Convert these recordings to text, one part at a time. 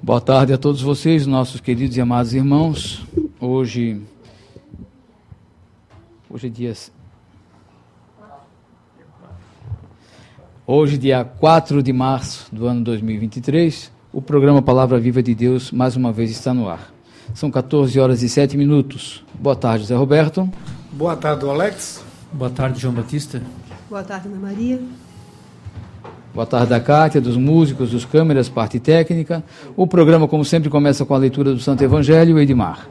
Boa tarde a todos vocês, nossos queridos e amados irmãos. Hoje dia 4 de março do ano 2023, o programa Palavra Viva de Deus mais uma vez está no ar. São 14 horas e 7 minutos. Boa tarde, Zé Roberto. Boa tarde, Alex. Boa tarde, João Batista. Boa tarde, Ana Maria. Boa tarde da Cátia, dos músicos, dos câmeras, parte técnica. O programa, como sempre, começa com a leitura do Santo Evangelho. Edmar.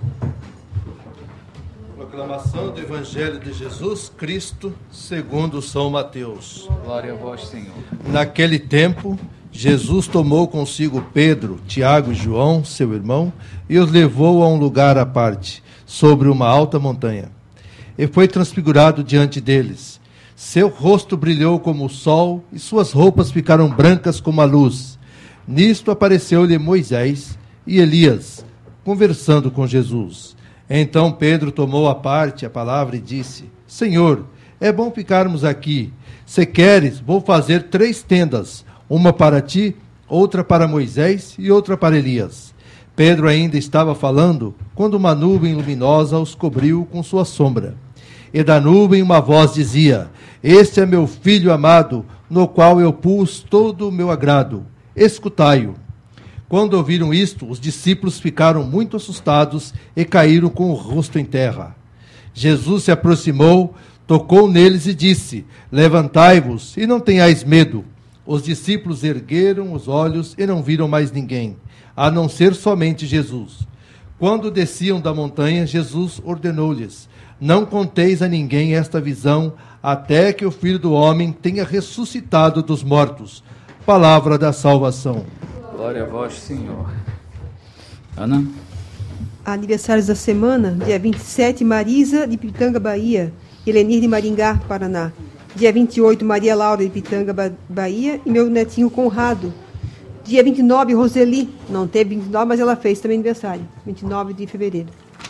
Proclamação do Evangelho de Jesus Cristo, segundo São Mateus. Glória a vós, Senhor. Naquele tempo, Jesus tomou consigo Pedro, Tiago e João, seu irmão, e os levou a um lugar à parte, sobre uma alta montanha. E foi transfigurado diante deles. Seu rosto brilhou como o sol, e suas roupas ficaram brancas como a luz. Nisto apareceu-lhe Moisés e Elias, conversando com Jesus. Então Pedro tomou à parte a palavra e disse: Senhor, é bom ficarmos aqui. Se queres, vou fazer 3 tendas, uma para ti, outra para Moisés e outra para Elias. Pedro ainda estava falando, quando uma nuvem luminosa os cobriu com sua sombra. E da nuvem uma voz dizia: Este é meu filho amado, no qual eu pus todo o meu agrado. Escutai-o. Quando ouviram isto, os discípulos ficaram muito assustados e caíram com o rosto em terra. Jesus se aproximou, tocou neles e disse: Levantai-vos e não tenhais medo. Os discípulos ergueram os olhos e não viram mais ninguém, a não ser somente Jesus. Quando desciam da montanha, Jesus ordenou-lhes: Não conteis a ninguém esta visão, até que o Filho do Homem tenha ressuscitado dos mortos. Palavra da salvação. Glória a vós, Senhor. Ana? Aniversários da semana, dia 27, Marisa, de Pitanga, Bahia. Helenir, de Maringá, Paraná. Dia 28, Maria Laura, de Pitanga, Bahia. E meu netinho Conrado. Dia 29, Roseli. Não teve 29, mas ela fez também aniversário. 29 de fevereiro.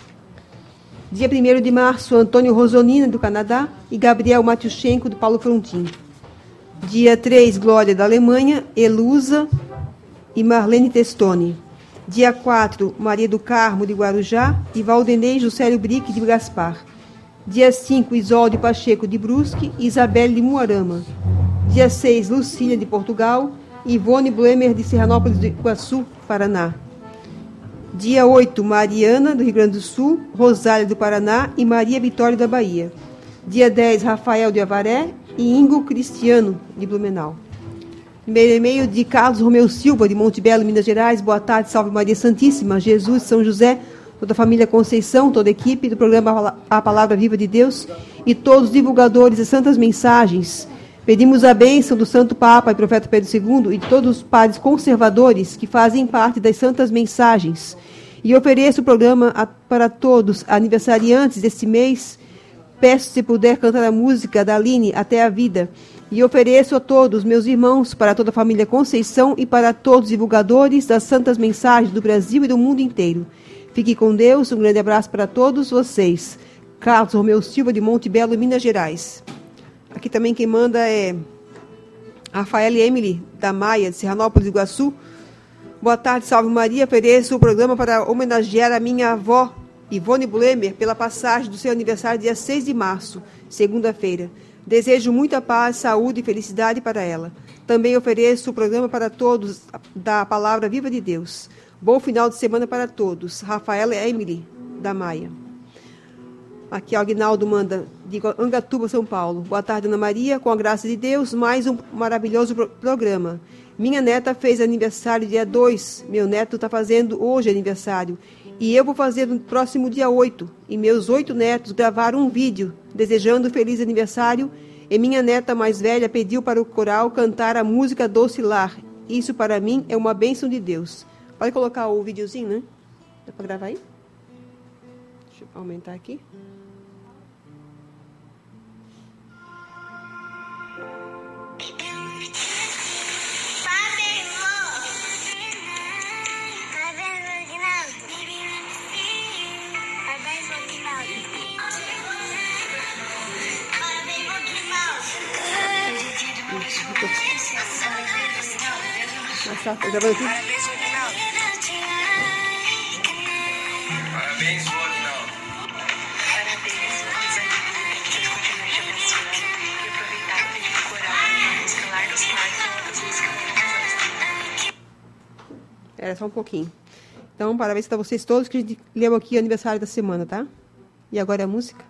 Dia 1º de março, Antônio Rosonina, do Canadá. E Gabriel Matiuschenko, do Paulo Frontin. Dia 3, Glória, da Alemanha. Elusa e Marlene Testoni. Dia 4, Maria do Carmo, de Guarujá. E Valdenei Juscelio Brick, de Gaspar. Dia 5, Isolde Pacheco, de Brusque. E Isabelle, de Muarama. Dia 6, Lucília, de Portugal. E Ivone Blemer, de Serranópolis do Iguaçu, Paraná. Dia 8, Mariana, do Rio Grande do Sul. Rosália, do Paraná. E Maria Vitória, da Bahia. Dia 10, Rafael, de Avaré. E Ingo Cristiano, de Blumenau. Primeiro e-mail de Carlos Romeu Silva, de Monte Belo, Minas Gerais. Boa tarde, salve Maria Santíssima, Jesus, São José, toda a família Conceição, toda a equipe do programa A Palavra Viva de Deus e todos os divulgadores de santas mensagens. Pedimos a bênção do Santo Papa e Profeta Pedro II e de todos os padres conservadores que fazem parte das santas mensagens. E ofereço o programa para todos aniversariantes deste mês. Peço, se puder, cantar a música da Aline, Até a Vida. E ofereço a todos, meus irmãos, para toda a família Conceição e para todos os divulgadores das santas mensagens do Brasil e do mundo inteiro. Fique com Deus, um grande abraço para todos vocês. Carlos Romeu Silva, de Monte Belo, Minas Gerais. Aqui também quem manda é Rafael Emily, da Maia, de Serranópolis do Iguaçu. Boa tarde, salve Maria. Ofereço o programa para homenagear a minha avó, Ivone Blemer, pela passagem do seu aniversário, dia 6 de março, segunda-feira. Desejo muita paz, saúde e felicidade para ela. Também ofereço o programa para todos da Palavra Viva de Deus. Bom final de semana para todos. Rafaela Emily, da Maia. Aqui, Aguinaldo manda, de Angatuba, São Paulo. Boa tarde, Ana Maria. Com a graça de Deus, mais um maravilhoso programa. Minha neta fez aniversário dia 2. Meu neto está fazendo hoje aniversário. E eu vou fazer no próximo dia 8. E meus 8 netos gravaram um vídeo desejando feliz aniversário. E minha neta mais velha pediu para o coral cantar a música Doce Lar. Isso para mim é uma bênção de Deus. Pode colocar o videozinho, né? Dá para gravar aí? Deixa eu aumentar aqui. Tá gravando aqui? Parabéns, vó Aguinaldo. Parabéns, vamos Aguinaldo. Que Deus continue te abençoando. E aproveitar para pedir coragem na música Larga os Pais e outras músicas. Era só um pouquinho. Então, parabéns para vocês todos que a gente leu aqui o aniversário da semana, tá? E agora a música.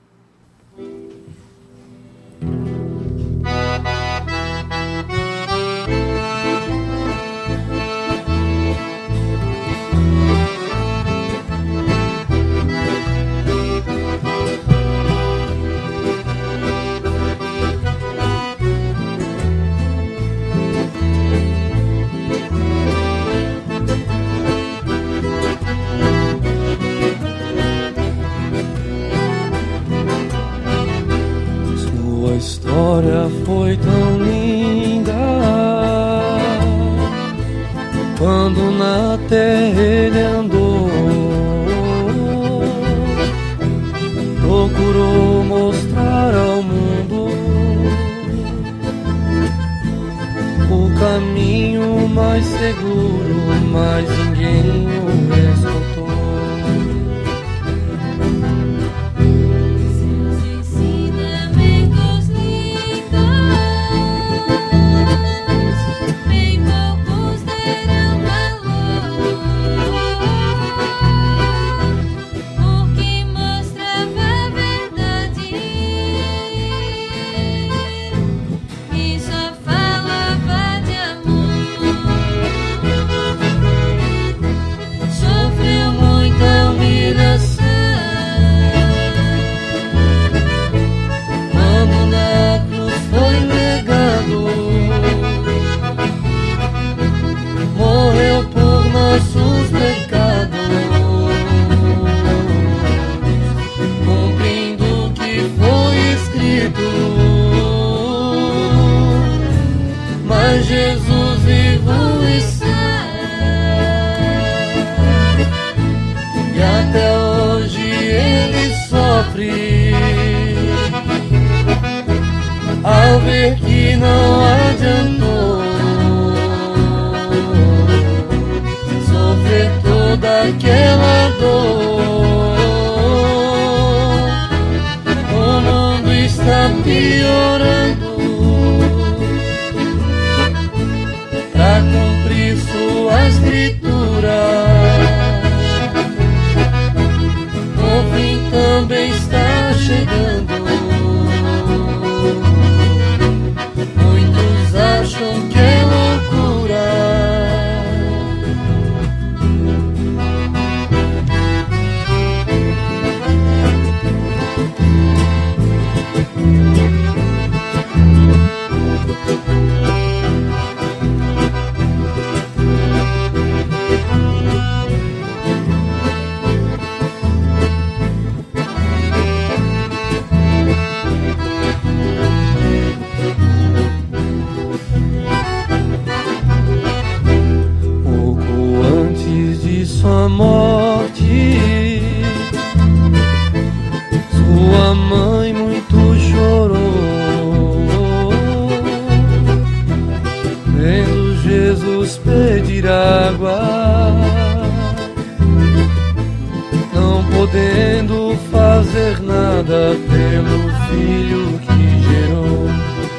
Sua história foi tão linda quando na terra ele andou, procurou mostrar ao mundo o caminho mais seguro, mas ninguém o escutou. Jesus vivo está, e até hoje ele sofre ao ver que não adiantou sofrer toda aquela dor. O mundo está piorando pra cumprir sua escritura. O fim também está chegando. Muitos acham que é loucura. Sua morte, sua mãe muito chorou, vendo Jesus pedir água, não podendo fazer nada pelo filho que gerou.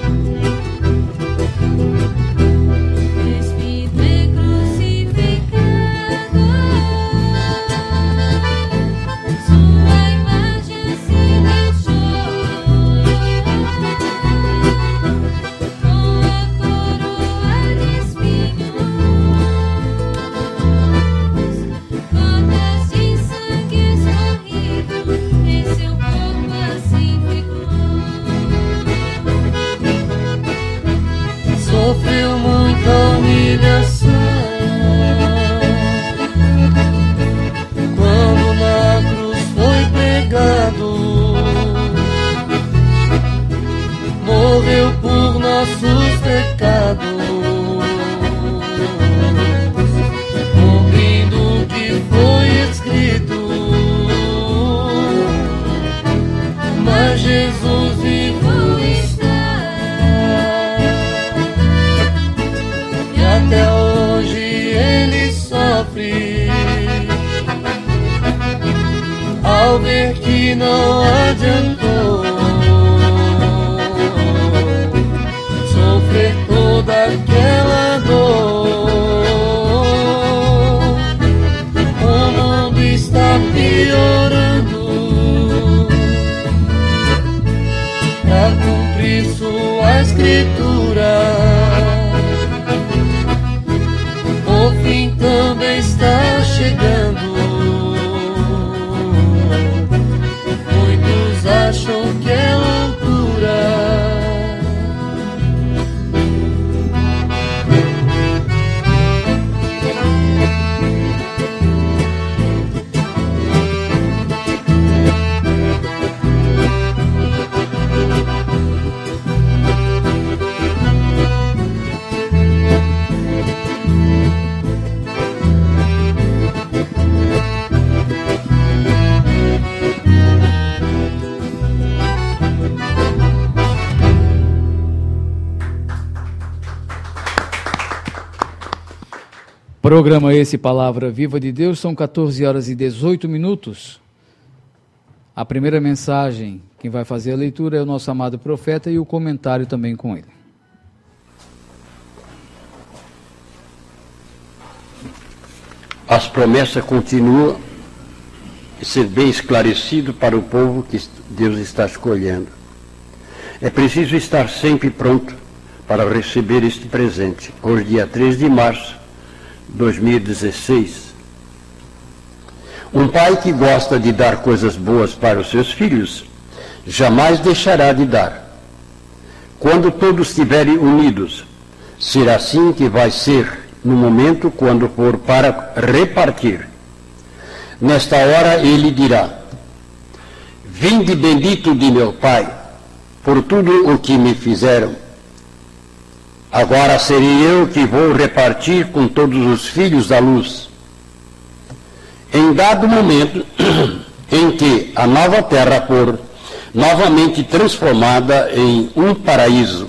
Sofreu muita humilhação quando na cruz foi pregado, morreu por nossos pecados, cumprindo o que foi escrito. Mas Jesus vivo está, até hoje ele sofre ao ver que não adiantou sofrer toda aquela dor, o mundo está piorando pra cumprir sua escritura. O fim também está chegando. Muitos acham que é loucura. Programa esse Palavra Viva de Deus, são 14 horas e 18 minutos. A primeira mensagem, quem vai fazer a leitura é o nosso amado profeta e o comentário também com ele. As promessas continuam a ser bem esclarecido para o povo que Deus está escolhendo. É preciso estar sempre pronto para receber este presente. Hoje, dia 3 de março, 2016. Um pai que gosta de dar coisas boas para os seus filhos jamais deixará de dar. Quando todos estiverem unidos, será assim que vai ser no momento quando for para repartir. Nesta hora ele dirá: vinde bendito de meu Pai, por tudo o que me fizeram. Agora serei eu que vou repartir com todos os filhos da luz. Em dado momento em que a nova terra for novamente transformada em um paraíso.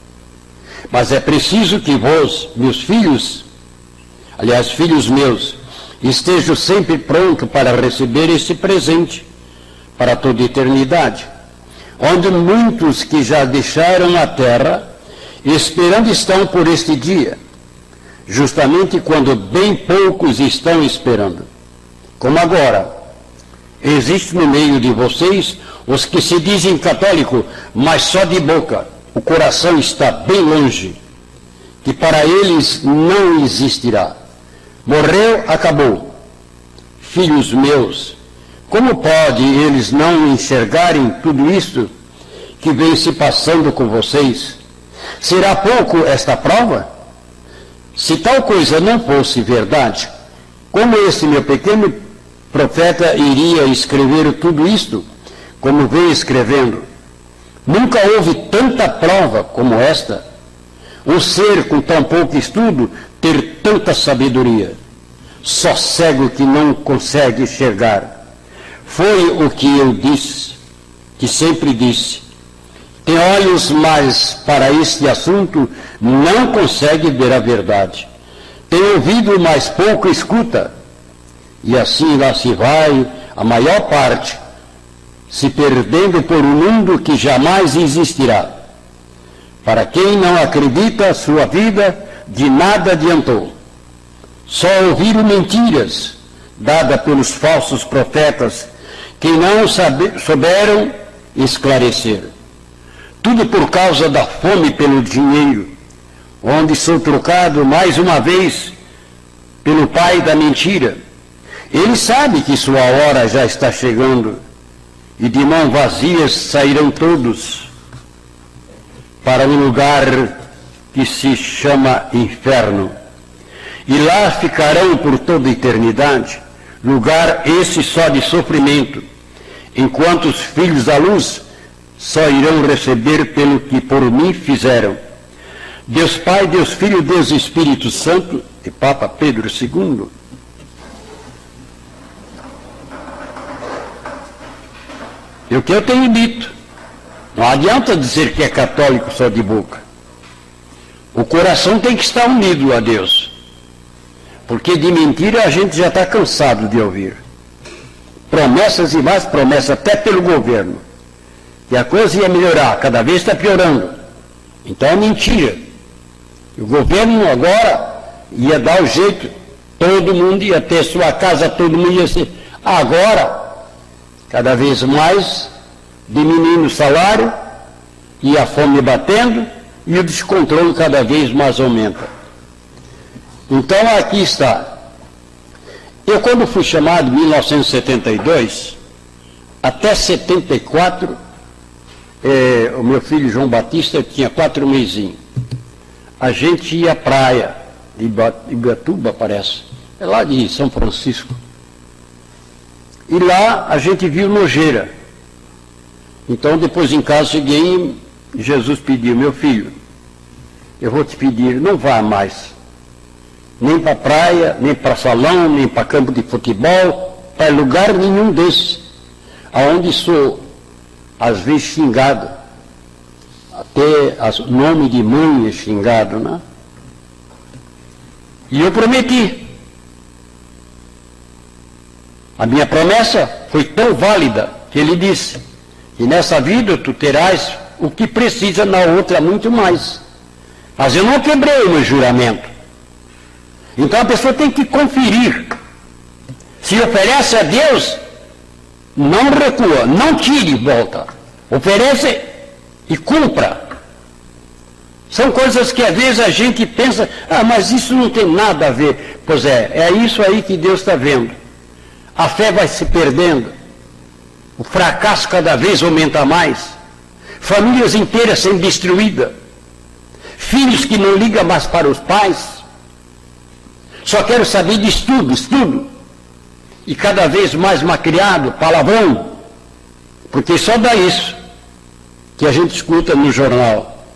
Mas é preciso que vós, meus filhos, aliás, filhos meus, estejam sempre prontos para receber este presente para toda a eternidade, onde muitos que já deixaram a terra esperando estão por este dia, justamente quando bem poucos estão esperando. Como agora, existe no meio de vocês os que se dizem católicos, mas só de boca, o coração está bem longe, que para eles não existirá. Morreu, acabou. Filhos meus, como pode eles não enxergarem tudo isto que vem se passando com vocês? Será pouco esta prova? Se tal coisa não fosse verdade, como esse meu pequeno profeta iria escrever tudo isto, como vem escrevendo? Nunca houve tanta prova como esta. Um ser com tão pouco estudo ter tanta sabedoria. Só cego que não consegue enxergar. Foi o que eu disse, que sempre disse. Tem olhos, mas para este assunto não consegue ver a verdade. Tem ouvido, mas pouco escuta. E assim lá se vai a maior parte, se perdendo por um mundo que jamais existirá. Para quem não acredita, sua vida de nada adiantou. Só ouviram mentiras dadas pelos falsos profetas que não souberam esclarecer. Tudo por causa da fome pelo dinheiro, onde sou trocado mais uma vez pelo pai da mentira. Ele sabe que sua hora já está chegando e de mãos vazias sairão todos para um lugar que se chama inferno. E lá ficarão por toda a eternidade, lugar esse só de sofrimento, enquanto os filhos da luz só irão receber pelo que por mim fizeram. Deus Pai, Deus Filho, Deus Espírito Santo e Papa Pedro II. E o que eu tenho dito, não adianta dizer que é católico só de boca. O coração tem que estar unido a Deus, porque de mentira a gente já está cansado de ouvir. promessas e mais promessas, até pelo governo. E a coisa ia melhorar, cada vez está piorando. Então é mentira. E o governo agora ia dar o jeito, todo mundo ia ter sua casa, todo mundo ia ser. Agora, cada vez mais, diminuindo o salário, e a fome batendo, e o descontrole cada vez mais aumenta. Então aqui está. Eu, quando fui chamado em 1972, até 74, o meu filho João Batista tinha 4 mesinhos. A gente ia à praia de Ibatuba, parece, é lá de São Francisco. E lá a gente viu nojeira. Então depois em casa cheguei e Jesus pediu: meu filho, eu vou te pedir, não vá mais, nem para praia, nem para salão, nem para campo de futebol, para lugar nenhum desses, aonde sou às vezes xingado, até o nome de mãe é xingado, né? E eu prometi. A minha promessa foi tão válida que ele disse: e nessa vida tu terás o que precisa, na outra muito mais. Mas eu não quebrei o meu juramento. Então a pessoa tem que conferir. Se oferece a Deus, não recua, não tire, volta. Oferece e cumpra. São coisas que às vezes a gente pensa: mas isso não tem nada a ver. Pois é isso aí que Deus está vendo. A fé vai se perdendo. O fracasso cada vez aumenta mais. Famílias inteiras sendo destruídas. Filhos que não ligam mais para os pais. Só quero saber de estudo. E cada vez mais macriado, palavrão. Porque só dá isso que a gente escuta no jornal.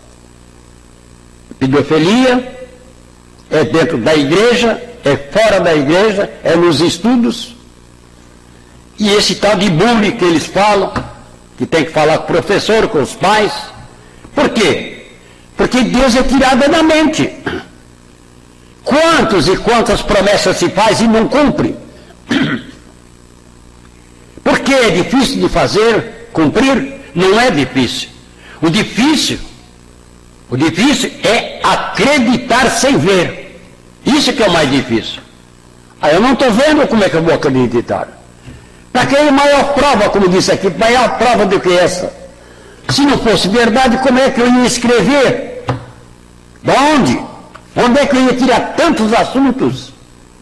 Pedofilia é dentro da igreja, é fora da igreja, é nos estudos. E esse tal de bullying que eles falam, que tem que falar com o professor, com os pais. Por quê? Porque Deus é tirado da mente. Quantos e quantas promessas se faz e não cumpre? Porque é difícil de fazer, cumprir? Não é difícil. O difícil é acreditar sem ver. Isso que é o mais difícil. Eu não estou vendo, como é que eu vou acreditar? Para que é maior prova, como disse aqui, maior prova do que essa? Se não fosse verdade, como é que eu ia escrever? De onde? Onde é que eu ia tirar tantos assuntos?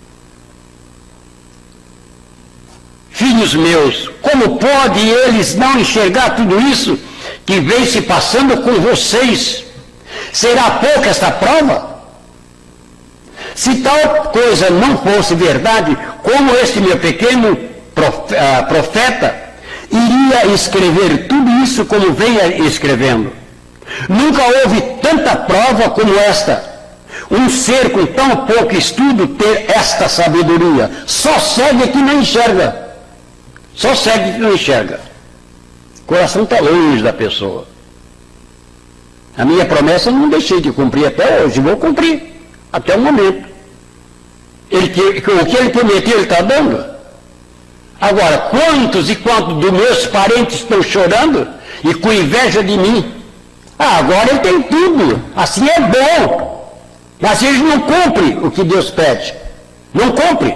Filhos meus, como pode eles não enxergar tudo isso que vem se passando com vocês? Será pouca esta prova? Se tal coisa não fosse verdade, como este meu pequeno profeta iria escrever tudo isso como vem escrevendo? Nunca houve tanta prova como esta. Um ser com tão pouco estudo ter esta sabedoria. Só segue que não enxerga. Só segue que não enxerga. O coração está longe da pessoa. A minha promessa eu não deixei de cumprir até hoje. Vou cumprir até o momento. O que ele prometeu, ele está dando. Agora, quantos e quantos dos meus parentes estão chorando e com inveja de mim? Agora ele tem tudo. Assim é bom. Mas eles não cumprem o que Deus pede. Não cumprem.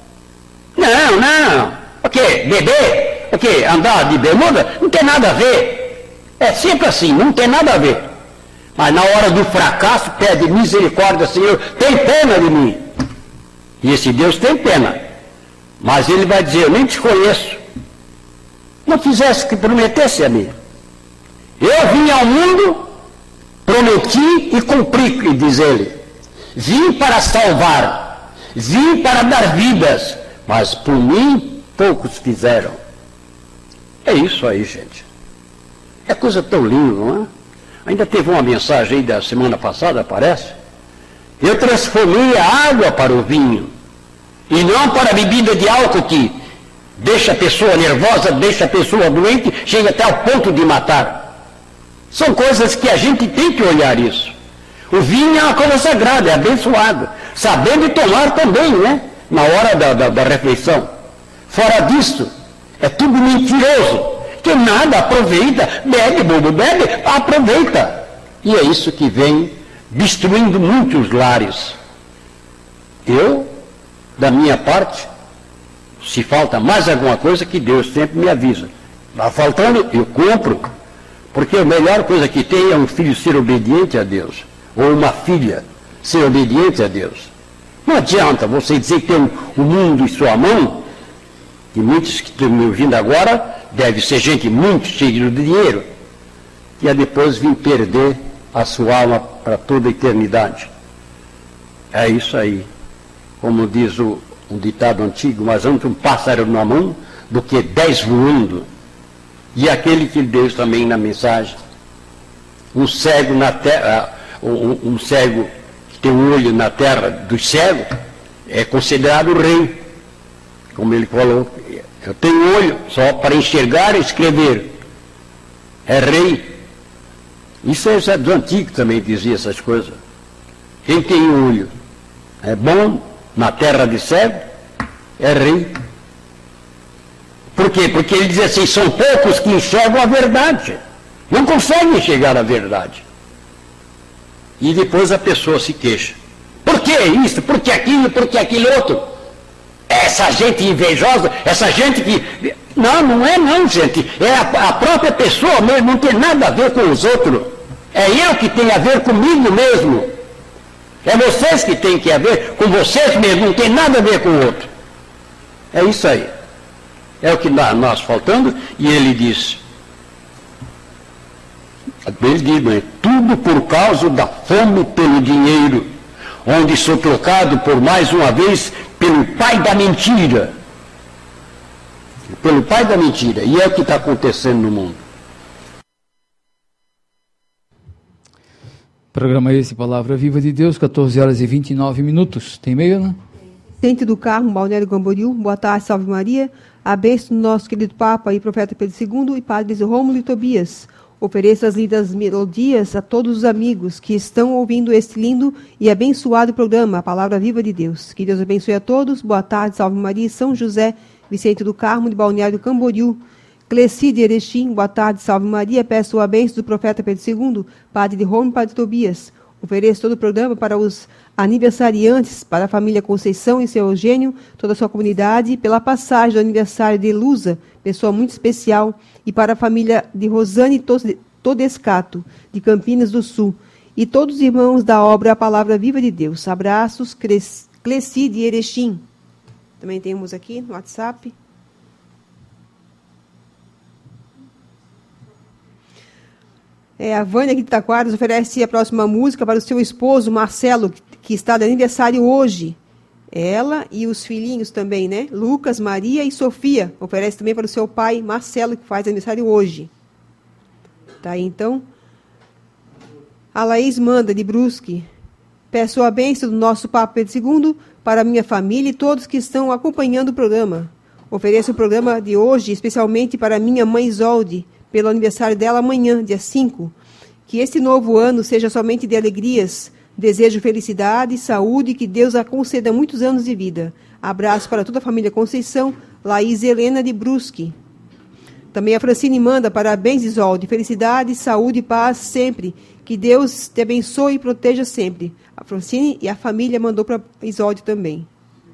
Não. O quê? Beber? O quê? Andar de bermuda? Não tem nada a ver. É sempre assim, não tem nada a ver. Mas na hora do fracasso, pede misericórdia, Senhor, tem pena de mim. E esse Deus tem pena. Mas ele vai dizer: eu nem te conheço. Não fizesse o que prometesse a mim. Eu vim ao mundo, prometi e cumpri, diz ele. Vim para salvar, vim para dar vidas, mas por mim poucos fizeram. É isso aí, gente. É coisa tão linda, não é? Ainda teve uma mensagem aí da semana passada, parece. Eu transformei a água para o vinho, e não para a bebida de álcool que deixa a pessoa nervosa, deixa a pessoa doente, chega até ao ponto de matar. São coisas que a gente tem que olhar isso. O vinho é uma coisa sagrada, é abençoado. Sabendo tomar também, né? Na hora da refeição. Fora disso, É tudo mentiroso. Que nada, aproveita, bebe, bobo, bebe, aproveita. E é isso que vem destruindo muitos lares. Eu, da minha parte, se falta mais alguma coisa, que Deus sempre me avisa. Está faltando, eu compro. Porque a melhor coisa que tem é um filho ser obediente a Deus. Ou uma filha ser obediente a Deus. Não adianta você dizer que tem o mundo em sua mão, e muitos que estão me ouvindo agora, deve ser gente muito cheia de dinheiro, e depois vir perder a sua alma para toda a eternidade. É isso aí. Como diz um ditado antigo, mais antes um pássaro na mão do que 10 voando. E aquele que Deus também na mensagem, um cego na terra, um cego que tem um olho na terra dos cegos, é considerado rei. Como ele falou, eu tenho olho só para enxergar e escrever. É rei. Isso é do antigo também dizia essas coisas. Quem tem olho é bom na terra de cego, é rei. Por quê? Porque ele diz assim, são poucos que enxergam a verdade. Não conseguem enxergar a verdade. E depois a pessoa se queixa. Por que isso? Por que aquilo? Por que aquele outro? Essa gente invejosa, essa gente que... Não é não, gente. É a própria pessoa mesmo, não tem nada a ver com os outros. É eu que tenho a ver comigo mesmo. É vocês que têm que a ver com vocês mesmos, não tem nada a ver com o outro. É isso aí. É o que nós faltando, e ele diz, tudo por causa da fome pelo dinheiro, onde sou trocado por mais uma vez pelo pai da mentira. Pelo pai da mentira. E é o que está acontecendo no mundo. Programa esse, Palavra Viva de Deus, 14 horas e 29 minutos. Tem e-mail, né? Vicente do Carmo, Balneário Camboriú, boa tarde, salve Maria. A bênção do nosso querido Papa e Profeta Pedro II e Padres Rômulo e Tobias. Ofereço as lindas melodias a todos os amigos que estão ouvindo este lindo e abençoado programa, a Palavra Viva de Deus. Que Deus abençoe a todos. Boa tarde, salve Maria, São José, Vicente do Carmo, de Balneário Camboriú. Cleci de Erechim, boa tarde, salve Maria. Peço a bênção do Profeta Pedro II, Padre Rômulo e Padre Tobias. Ofereço todo o programa para os aniversariantes, para a família Conceição e seu Eugênio, toda a sua comunidade, pela passagem do aniversário de Lusa, pessoa muito especial, e para a família de Rosane Todescato, de Campinas do Sul, e todos os irmãos da obra A Palavra Viva de Deus. Abraços, Cleci de Erechim. Também temos aqui no WhatsApp. A Vânia aqui de Taquaras oferece a próxima música para o seu esposo, Marcelo, que está de aniversário hoje. Ela e os filhinhos também, né? Lucas, Maria e Sofia. Oferece também para o seu pai, Marcelo, que faz aniversário hoje. Tá aí, então. A Laís manda, de Brusque. Peço a bênção do nosso Papa Pedro II para a minha família e todos que estão acompanhando o programa. Ofereço o programa de hoje, especialmente para minha mãe Isolde, pelo aniversário dela amanhã, dia 5. Que este novo ano seja somente de alegrias. Desejo felicidade, saúde e que Deus a conceda muitos anos de vida. Abraço para toda a família Conceição, Laís Helena de Brusque. Também a Francine manda parabéns, Isolde. Felicidade, saúde e paz sempre. Que Deus te abençoe e proteja sempre. A Francine e a família mandou para Isolde também.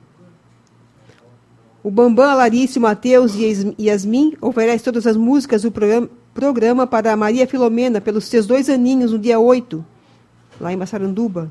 O Bambam, a Larissa, o Mateus e Yasmin oferecem todas as músicas do programa para a Maria Filomena, pelos seus 2 aninhos, no dia 8, lá em Massaranduba.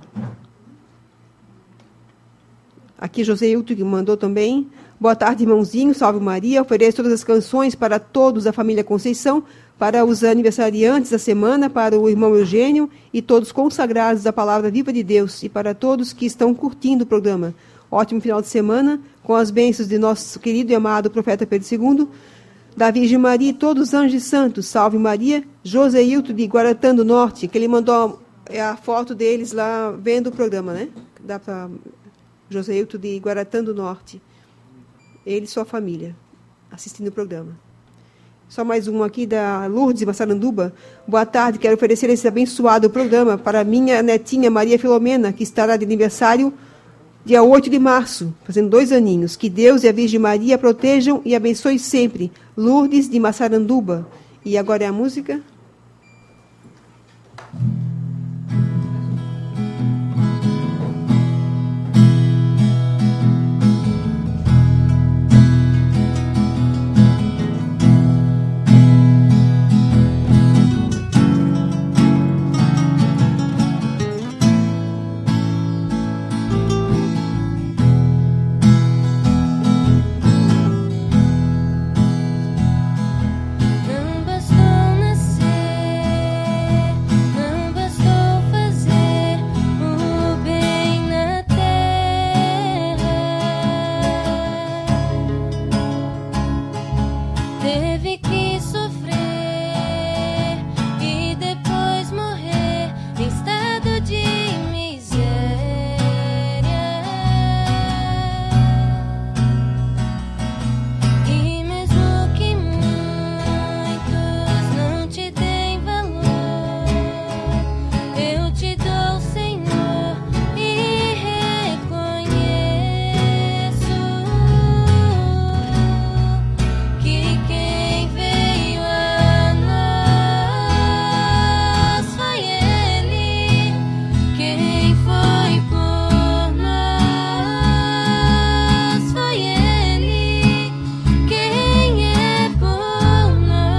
Aqui José Hilton que mandou também. Boa tarde, irmãozinho, salve Maria. Ofereço todas as canções para todos da família Conceição, para os aniversariantes da semana, para o irmão Eugênio e todos consagrados da Palavra Viva de Deus e para todos que estão curtindo o programa. Ótimo final de semana, com as bênçãos de nosso querido e amado Profeta Pedro II, da Virgem Maria e todos os anjos santos. Salve Maria. José Hilton de Guaratã do Norte, que ele mandou a foto deles lá vendo o programa, né? Dá para José Hilton de Guaratã do Norte. Ele e sua família, assistindo o programa. Só mais um aqui da Lourdes, Massaranduba. Boa tarde, quero oferecer esse abençoado programa para minha netinha Maria Filomena, que estará de aniversário Dia 8 de março, fazendo 2 aninhos. Que Deus e a Virgem Maria a protejam e abençoe sempre. Lourdes de Massaranduba. E agora é a música. Não bastou nascer, não bastou fazer o bem na terra. Teve que sofrer e depois morrer em estado de miséria. E mesmo que muitos não te deem valor, eu te dou, Senhor, e reconheço que quem veio a nós foi Ele, quem foi por nós foi Ele, quem é por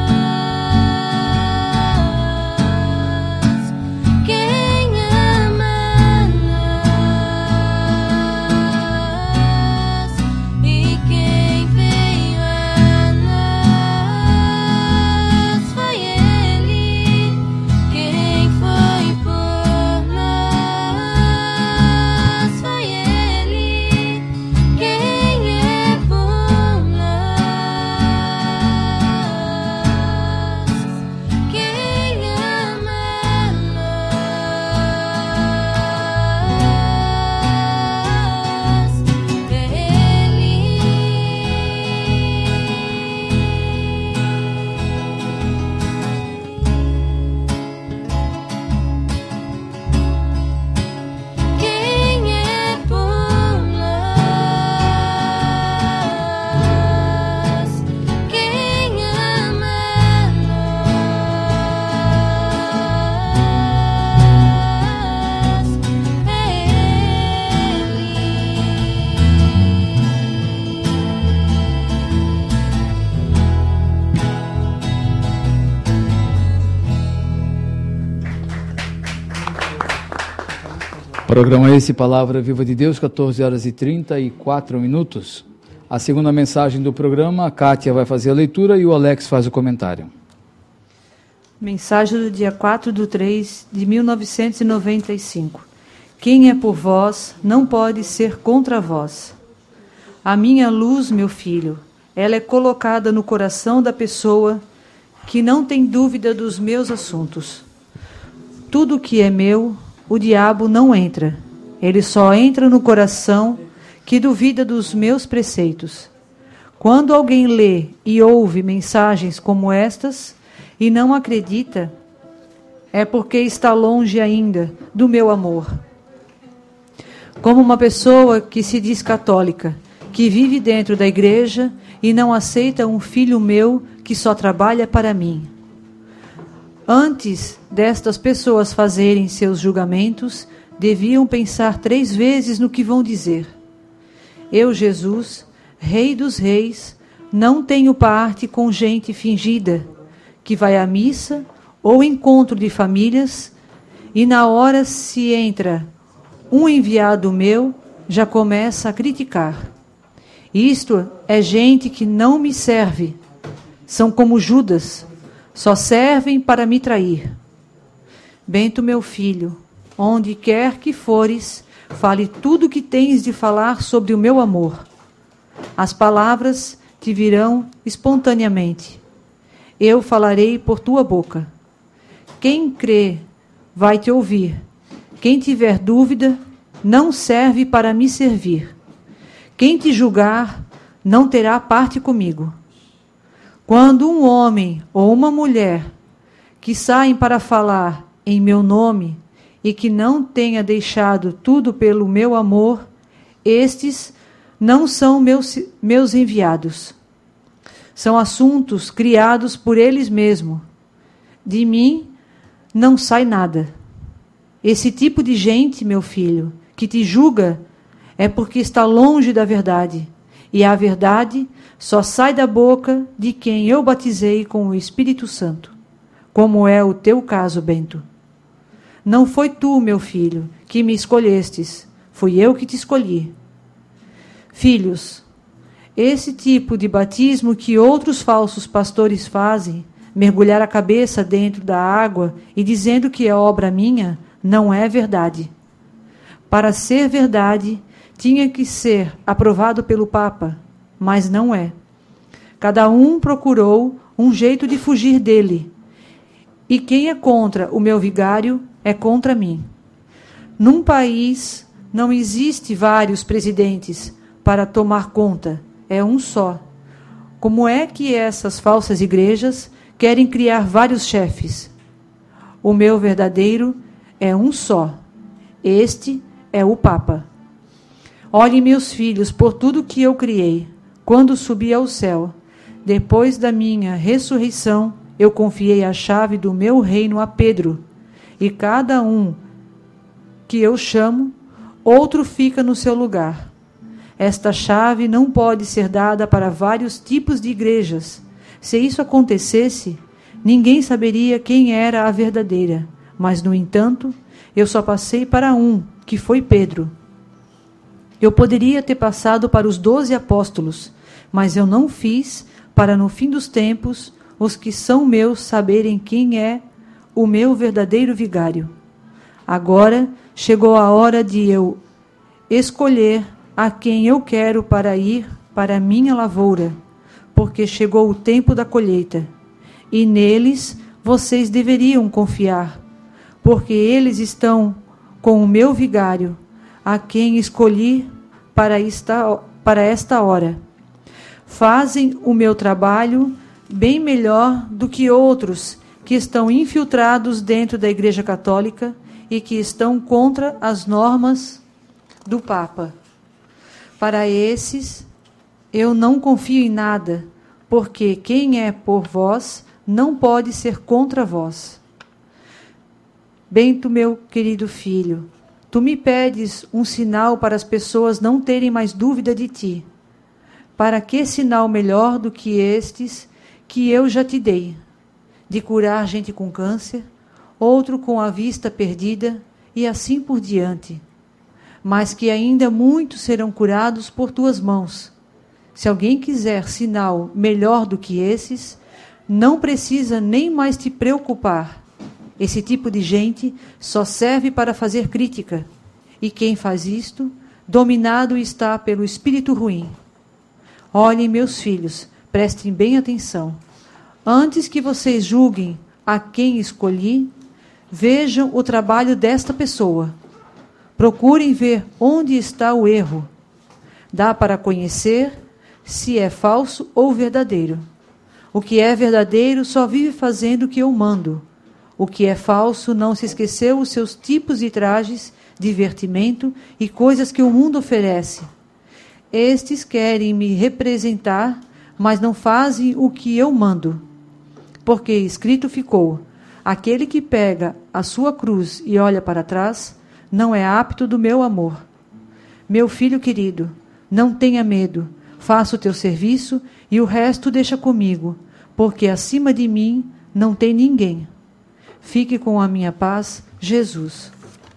nós, quem ama nós, e quem veio a nós foi Ele, quem foi por nós foi Ele, quem é por nós, quem ama nós é Ele. Quem é por nós, quem ama nós é Programa esse, Palavra Viva de Deus, 14 horas e 34 minutos. A segunda mensagem do programa, a Kátia vai fazer a leitura e o Alex faz o comentário. Mensagem do dia 4/3/1995. Quem é por vós, não pode ser contra vós. A minha luz, meu filho, ela é colocada no coração da pessoa que não tem dúvida dos meus assuntos. Tudo que é meu, o diabo não entra. Ele só entra no coração que duvida dos meus preceitos. Quando alguém lê e ouve mensagens como estas e não acredita, é porque está longe ainda do meu amor. Como uma pessoa que se diz católica, que vive dentro da igreja e não aceita um filho meu que só trabalha para mim. Antes destas pessoas fazerem seus julgamentos, deviam pensar 3 vezes no que vão dizer. Eu, Jesus, Rei dos Reis, não tenho parte com gente fingida, que vai à missa ou encontro de famílias, e na hora se entra um enviado meu, já começa a criticar. Isto é gente que não me serve. São como Judas, só servem para me trair. Bento, meu filho, onde quer que fores, fale tudo o que tens de falar sobre o meu amor. As palavras te virão espontaneamente. Eu falarei por tua boca. Quem crê vai te ouvir. Quem tiver dúvida, não serve para me servir. Quem te julgar, não terá parte comigo. Quando um homem ou uma mulher que saem para falar em meu nome e que não tenha deixado tudo pelo meu amor, estes não são meus enviados. São assuntos criados por eles mesmos. De mim não sai nada. Esse tipo de gente, meu filho, que te julga, é porque está longe da verdade. E a verdade só sai da boca de quem eu batizei com o Espírito Santo, como é o teu caso, Bento. Não foi tu, meu filho, que me escolhestes, fui eu que te escolhi. Filhos, esse tipo de batismo que outros falsos pastores fazem, mergulhar a cabeça dentro da água e dizendo que é obra minha, não é verdade. Para ser verdade, tinha que ser aprovado pelo Papa, mas não é. Cada um procurou um jeito de fugir dele. E quem é contra o meu vigário é contra mim. Num país não existe vários presidentes para tomar conta, é um só. Como é que essas falsas igrejas querem criar vários chefes? O meu verdadeiro é um só. Este é o Papa. Olhem, meus filhos, por tudo que eu criei, quando subi ao céu. Depois da minha ressurreição, eu confiei a chave do meu reino a Pedro. E cada um que eu chamo, outro fica no seu lugar. Esta chave não pode ser dada para vários tipos de igrejas. Se isso acontecesse, ninguém saberia quem era a verdadeira. Mas, no entanto, eu só passei para um, que foi Pedro. Eu poderia ter passado para os 12 apóstolos, mas eu não fiz para, no fim dos tempos, os que são meus saberem quem é o meu verdadeiro vigário. Agora chegou a hora de eu escolher a quem eu quero para ir para a minha lavoura, porque chegou o tempo da colheita, e neles vocês deveriam confiar, porque eles estão com o meu vigário, a quem escolhi para esta hora. Fazem o meu trabalho bem melhor do que outros que estão infiltrados dentro da Igreja Católica e que estão contra as normas do Papa. Para esses, eu não confio em nada, porque quem é por vós não pode ser contra vós. Bento, meu querido filho, tu me pedes um sinal para as pessoas não terem mais dúvida de ti. Para que sinal melhor do que estes que eu já te dei? De curar gente com câncer, outro com a vista perdida e assim por diante. Mas que ainda muitos serão curados por tuas mãos. Se alguém quiser sinal melhor do que esses, não precisa nem mais te preocupar. Esse tipo de gente só serve para fazer crítica. E quem faz isto, dominado está pelo espírito ruim. Olhem, meus filhos, prestem bem atenção. Antes que vocês julguem a quem escolhi, vejam o trabalho desta pessoa. Procurem ver onde está o erro. Dá para conhecer se é falso ou verdadeiro. O que é verdadeiro só vive fazendo o que eu mando. O que é falso não se esqueceu os seus tipos de trajes, divertimento e coisas que o mundo oferece. Estes querem me representar, mas não fazem o que eu mando. Porque escrito ficou: aquele que pega a sua cruz e olha para trás, não é apto do meu amor. Meu filho querido, não tenha medo, faça o teu serviço e o resto deixa comigo, porque acima de mim não tem ninguém. Fique com a minha paz, Jesus.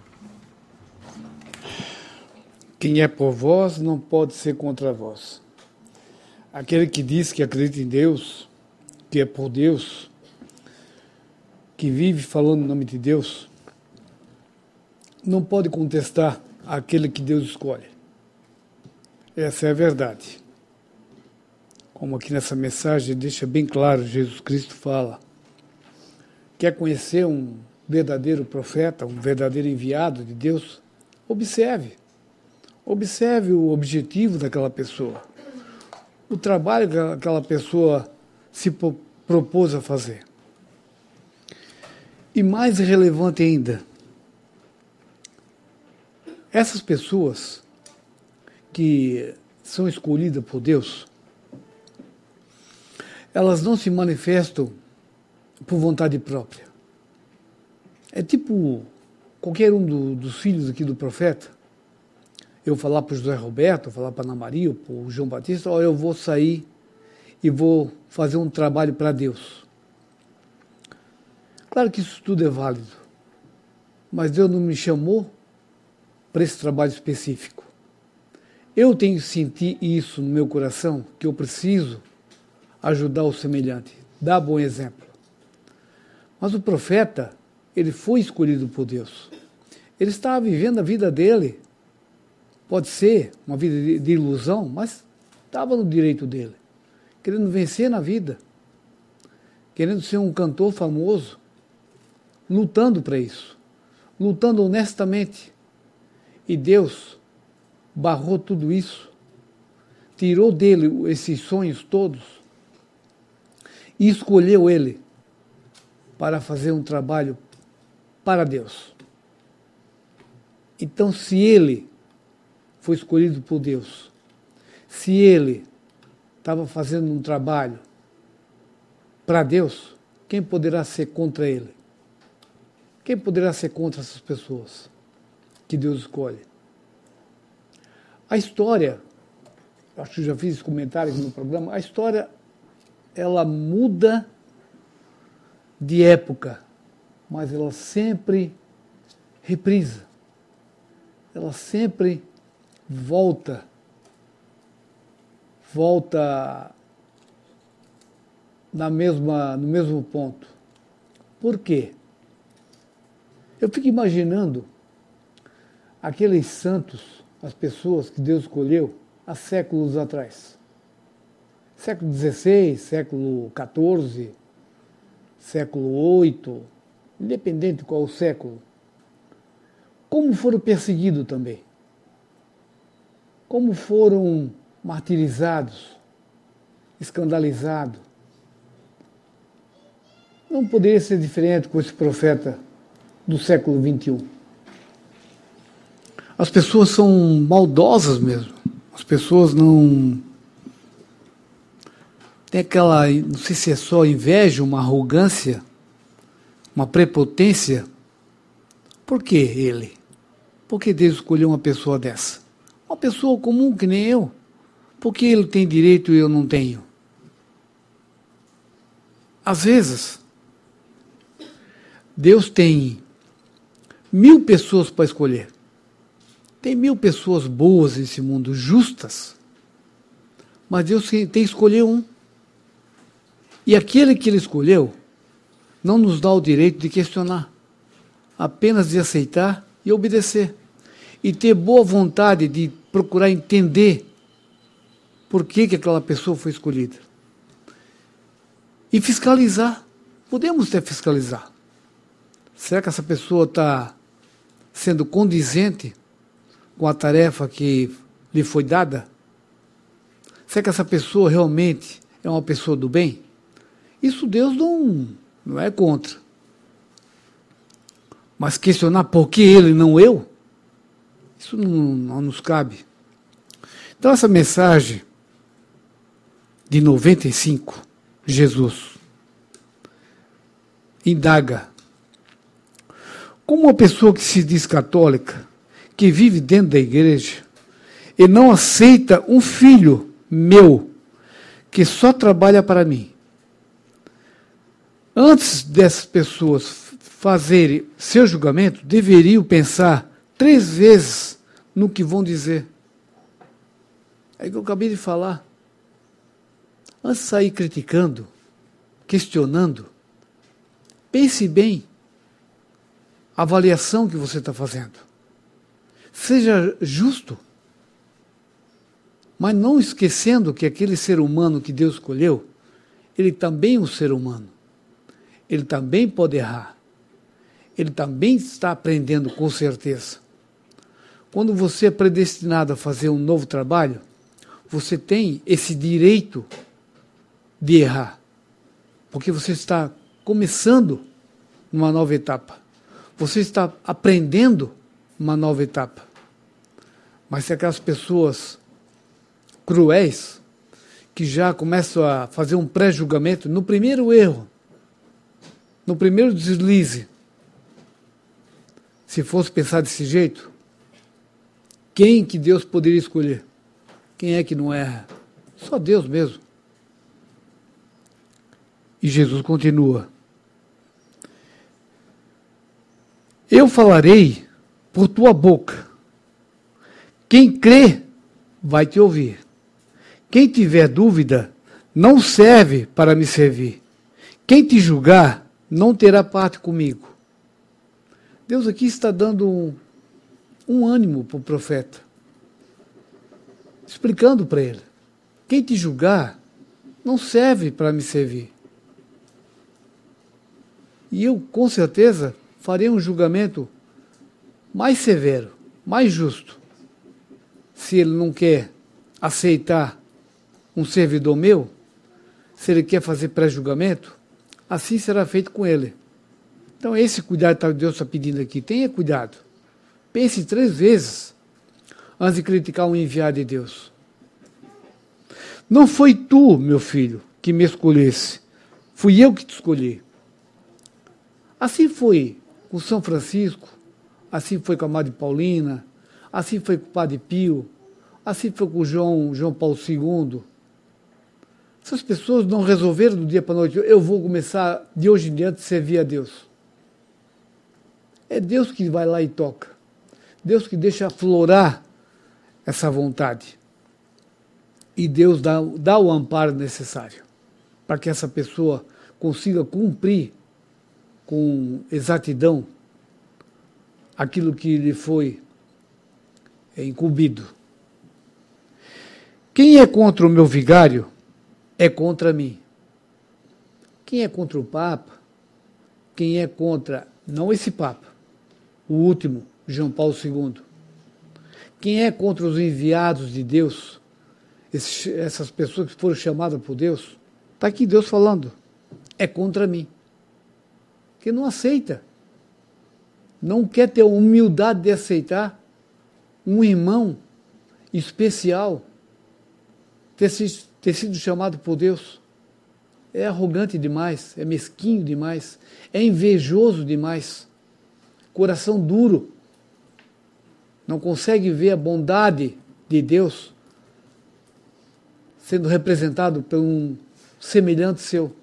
Quem é por vós não pode ser contra vós. Aquele que diz que acredita em Deus, que é por Deus, que vive falando em nome de Deus, não pode contestar aquele que Deus escolhe. Essa é a verdade. Como aqui nessa mensagem deixa bem claro, Jesus Cristo fala: quer conhecer um verdadeiro profeta, um verdadeiro enviado de Deus? Observe. Observe o objetivo daquela pessoa, o trabalho que aquela pessoa se propôs a fazer. E mais relevante ainda, essas pessoas que são escolhidas por Deus, elas não se manifestam por vontade própria. É tipo qualquer um dos filhos aqui do profeta. Eu falar para o José Roberto, falar para a Ana Maria, ou para o João Batista, ó, eu vou sair e vou fazer um trabalho para Deus. Claro que isso tudo é válido, mas Deus não me chamou para esse trabalho específico. Eu tenho que sentir isso no meu coração, que eu preciso ajudar o semelhante, dar bom exemplo. Mas o profeta, ele foi escolhido por Deus. Ele estava vivendo a vida dele. Pode ser uma vida de ilusão, mas estava no direito dele. Querendo vencer na vida. Querendo ser um cantor famoso. Lutando para isso. Lutando honestamente. E Deus barrou tudo isso. Tirou dele esses sonhos todos. E escolheu ele para fazer um trabalho para Deus. Então, se ele foi escolhido por Deus, se ele estava fazendo um trabalho para Deus, quem poderá ser contra ele? Quem poderá ser contra essas pessoas que Deus escolhe? A história, acho que já fiz esse comentário aqui no programa, a história, ela muda de época, mas ela sempre reprisa. Ela sempre volta no mesmo ponto. Por quê? Eu fico imaginando aqueles santos, as pessoas que Deus escolheu há séculos atrás. Século XVI, século XIV, século VIII, independente de qual o século. Como foram perseguidos também. Como foram martirizados, escandalizados. Não poderia ser diferente com esse profeta do século XXI. As pessoas são maldosas mesmo. As pessoas não... Tem aquela, não sei se é só inveja, uma arrogância, uma prepotência. Por que ele? Por que Deus escolheu uma pessoa dessa? Uma pessoa comum que nem eu. Por que ele tem direito e eu não tenho? Às vezes, Deus tem 1000 pessoas para escolher. Tem 1000 pessoas boas nesse mundo, justas. Mas Deus tem que escolher um. E aquele que ele escolheu não nos dá o direito de questionar, apenas de aceitar e obedecer. E ter boa vontade de procurar entender por que aquela pessoa foi escolhida. E fiscalizar. Podemos até fiscalizar. Será que essa pessoa está sendo condizente com a tarefa que lhe foi dada? Será que essa pessoa realmente é uma pessoa do bem? Isso Deus não é contra. Mas questionar por que ele, não eu, isso não nos cabe. Então essa mensagem de 95, Jesus indaga. Como uma pessoa que se diz católica, que vive dentro da igreja, e não aceita um filho meu, que só trabalha para mim, antes dessas pessoas fazerem seu julgamento, deveriam pensar 3 vezes no que vão dizer. É o que eu acabei de falar. Antes de sair criticando, questionando, pense bem a avaliação que você está fazendo. Seja justo, mas não esquecendo que aquele ser humano que Deus escolheu, ele também é um ser humano. Ele também pode errar. Ele também está aprendendo com certeza. Quando você é predestinado a fazer um novo trabalho, você tem esse direito de errar. Porque você está começando numa nova etapa. Você está aprendendo uma nova etapa. Mas se aquelas pessoas cruéis que já começam a fazer um pré-julgamento no primeiro erro, no primeiro deslize. Se fosse pensar desse jeito, quem que Deus poderia escolher? Quem é que não erra? Só Deus mesmo. E Jesus continua. Eu falarei por tua boca. Quem crê vai te ouvir. Quem tiver dúvida não serve para me servir. Quem te julgar não terá parte comigo. Deus aqui está dando um ânimo para o profeta, explicando para ele: quem te julgar não serve para me servir. E eu, com certeza, farei um julgamento mais severo, mais justo. Se ele não quer aceitar um servidor meu, se ele quer fazer pré-julgamento, assim será feito com ele. Então, esse cuidado que Deus está pedindo aqui, tenha cuidado. Pense 3 vezes antes de criticar um enviado de Deus. Não foi tu, meu filho, que me escolhesse. Fui eu que te escolhi. Assim foi com São Francisco, assim foi com a Madre Paulina, assim foi com o Padre Pio, assim foi com o João Paulo II. Essas pessoas não resolveram do dia para a noite: eu vou começar de hoje em diante a servir a Deus. É Deus que vai lá e toca. Deus que deixa aflorar essa vontade. E Deus dá o amparo necessário para que essa pessoa consiga cumprir com exatidão aquilo que lhe foi incumbido. Quem é contra o meu vigário é contra mim. Quem é contra o Papa, quem é contra, não esse Papa, o último, João Paulo II, quem é contra os enviados de Deus, essas pessoas que foram chamadas por Deus, está aqui Deus falando, é contra mim. Que não aceita, não quer ter a humildade de aceitar um irmão especial, ter sido chamado por Deus. É arrogante demais, é mesquinho demais, é invejoso demais, coração duro, não consegue ver a bondade de Deus sendo representado por um semelhante seu.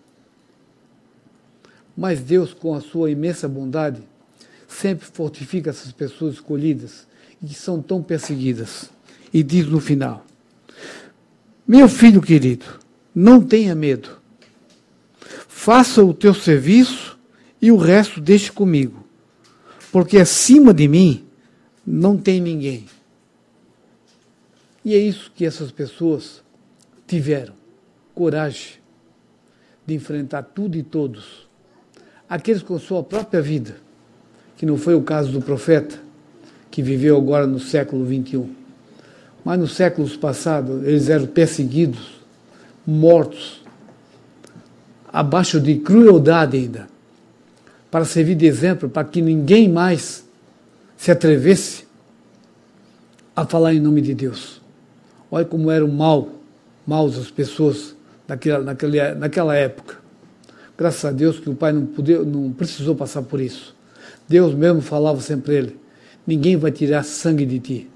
Mas Deus, com a sua imensa bondade, sempre fortifica essas pessoas escolhidas e que são tão perseguidas. E diz no final: meu filho querido, não tenha medo. Faça o teu serviço e o resto deixe comigo, porque acima de mim não tem ninguém. E é isso que essas pessoas tiveram, coragem de enfrentar tudo e todos. Aqueles com sua própria vida, que não foi o caso do profeta, que viveu agora no século XXI. Mas nos séculos passados, eles eram perseguidos, mortos, abaixo de crueldade ainda, para servir de exemplo, para que ninguém mais se atrevesse a falar em nome de Deus. Olha como eram maus as pessoas naquela época. Graças a Deus que o pai não precisou passar por isso. Deus mesmo falava sempre a ele: ninguém vai tirar sangue de ti,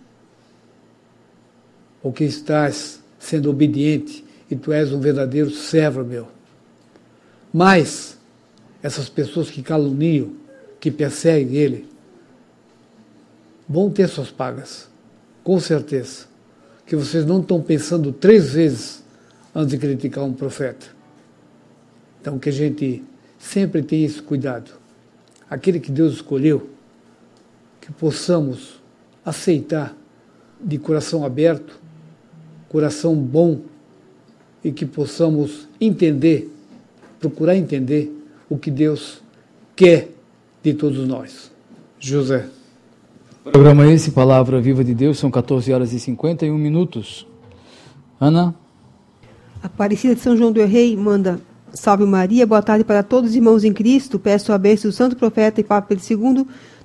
porque estás sendo obediente e tu és um verdadeiro servo meu. Mas essas pessoas que caluniam, que perseguem ele, vão ter suas pagas, com certeza. Que vocês não estão pensando 3 vezes antes de criticar um profeta. Então, que a gente sempre tenha esse cuidado. Aquele que Deus escolheu, que possamos aceitar de coração aberto, coração bom, e que possamos entender, procurar entender o que Deus quer de todos nós. José. Programa esse, Palavra Viva de Deus, são 14h51. Ana? Aparecida de São João do Rei manda: salve Maria, boa tarde para todos os irmãos em Cristo, peço a bênção do Santo Profeta e Papa Pedro II,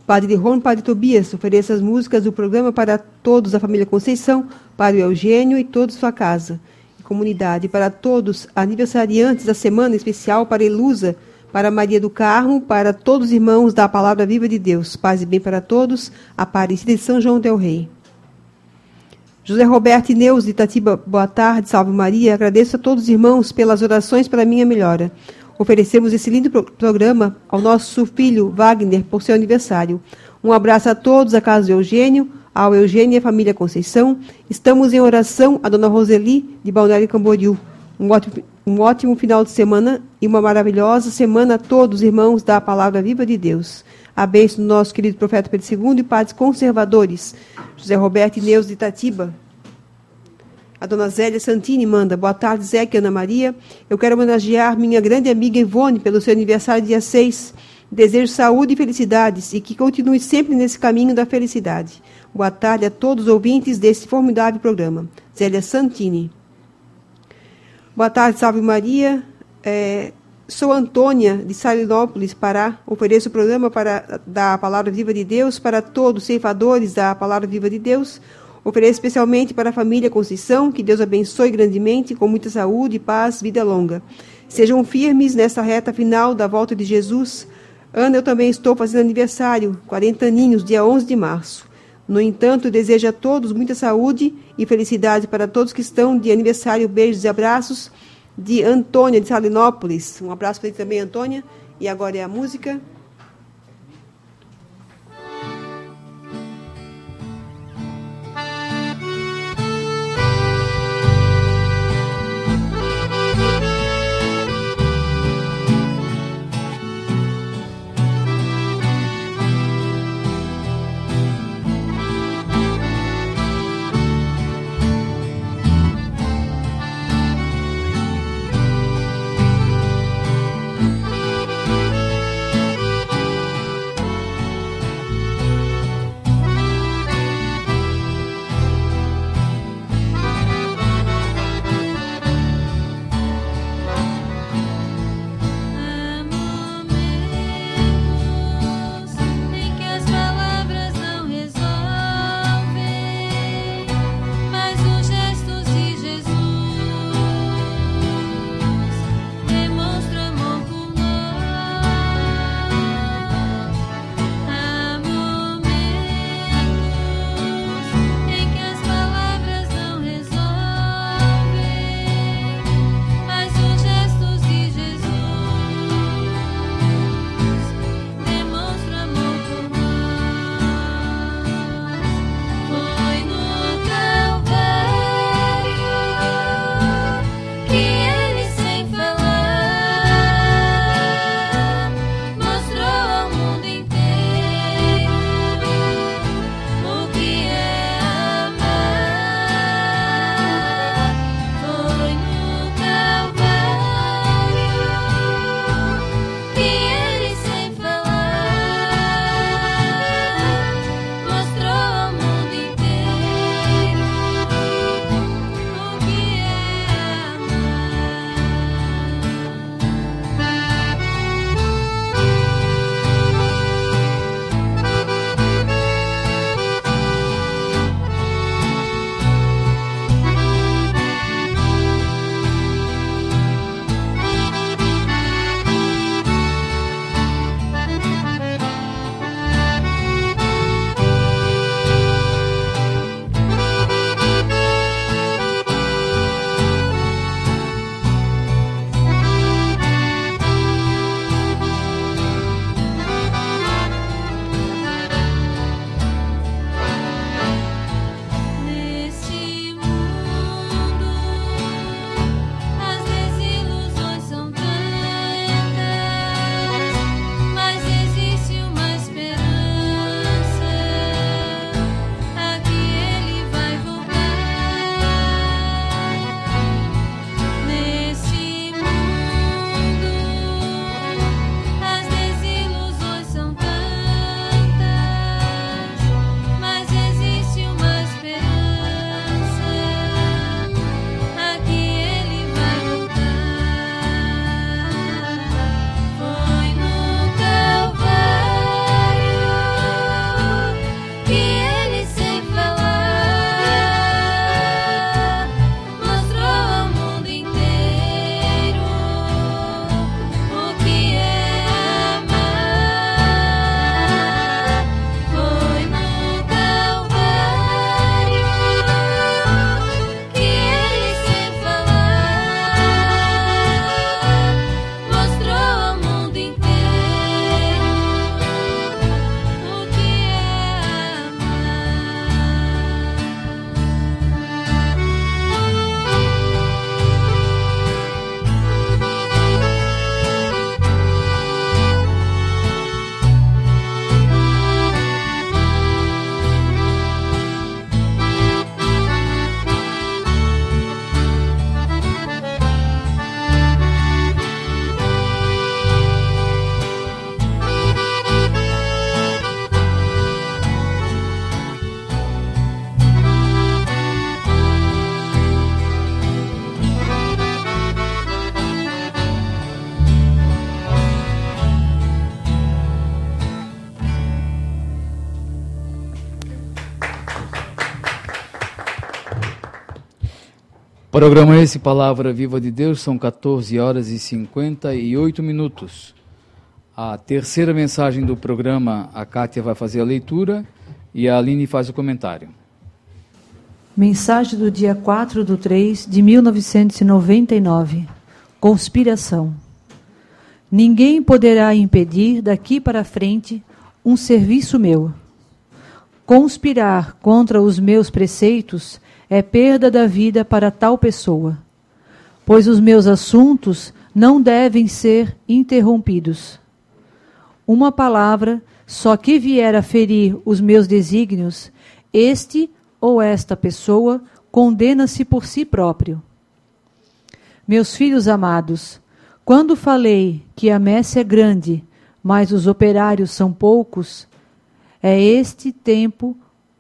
Padre Ron, Padre Tobias, ofereça as músicas do programa para todos da família Conceição, para o Eugênio e toda sua casa e comunidade, para todos aniversariantes da semana especial, para Elusa, para Maria do Carmo, para todos os irmãos da Palavra Viva de Deus. Paz e bem para todos. Aparecida de São João del Rei. José Roberto e Neus de Itatiba, boa tarde, salve Maria. Agradeço a todos os irmãos pelas orações para a minha melhora. Oferecemos esse lindo programa ao nosso filho Wagner por seu aniversário. Um abraço a todos, a casa do Eugênio, ao Eugênio e a família Conceição. Estamos em oração a dona Roseli de Balneário Camboriú. Um ótimo final de semana e uma maravilhosa semana a todos os irmãos da Palavra Viva de Deus. A bênção do nosso querido profeta Pedro II e padres conservadores. José Roberto e Neus de Itatiba. A dona Zélia Santini manda, boa tarde, Zeca e Ana Maria. Eu quero homenagear minha grande amiga Ivone pelo seu aniversário dia 6. Desejo saúde e felicidades e que continue sempre nesse caminho da felicidade. Boa tarde a todos os ouvintes desse formidável programa. Zélia Santini. Boa tarde, salve Maria. Sou Antônia de Salinópolis, Pará. Ofereço o programa da Palavra Viva de Deus para todos os ceifadores da Palavra Viva de Deus. Ofereço especialmente para a família Conceição, que Deus abençoe grandemente, com muita saúde, paz, vida longa. Sejam firmes nessa reta final da volta de Jesus. Ana, eu também estou fazendo aniversário, 40 aninhos, dia 11 de março. No entanto, desejo a todos muita saúde e felicidade para todos que estão de aniversário. Beijos e abraços de Antônia de Salinópolis. Um abraço para ti também, Antônia. E agora é a música. Programa esse, Palavra Viva de Deus, são 14 horas e 58 minutos. A terceira mensagem do programa, a Kátia vai fazer a leitura e a Aline faz o comentário. Mensagem do dia 4/3/1999. Conspiração. Ninguém poderá impedir daqui para frente um serviço meu. Conspirar contra os meus preceitos é perda da vida para tal pessoa, pois os meus assuntos não devem ser interrompidos. Uma palavra só que vier a ferir os meus desígnios, este ou esta pessoa condena-se por si próprio. Meus filhos amados, quando falei que a messe é grande, mas os operários são poucos, é este tempo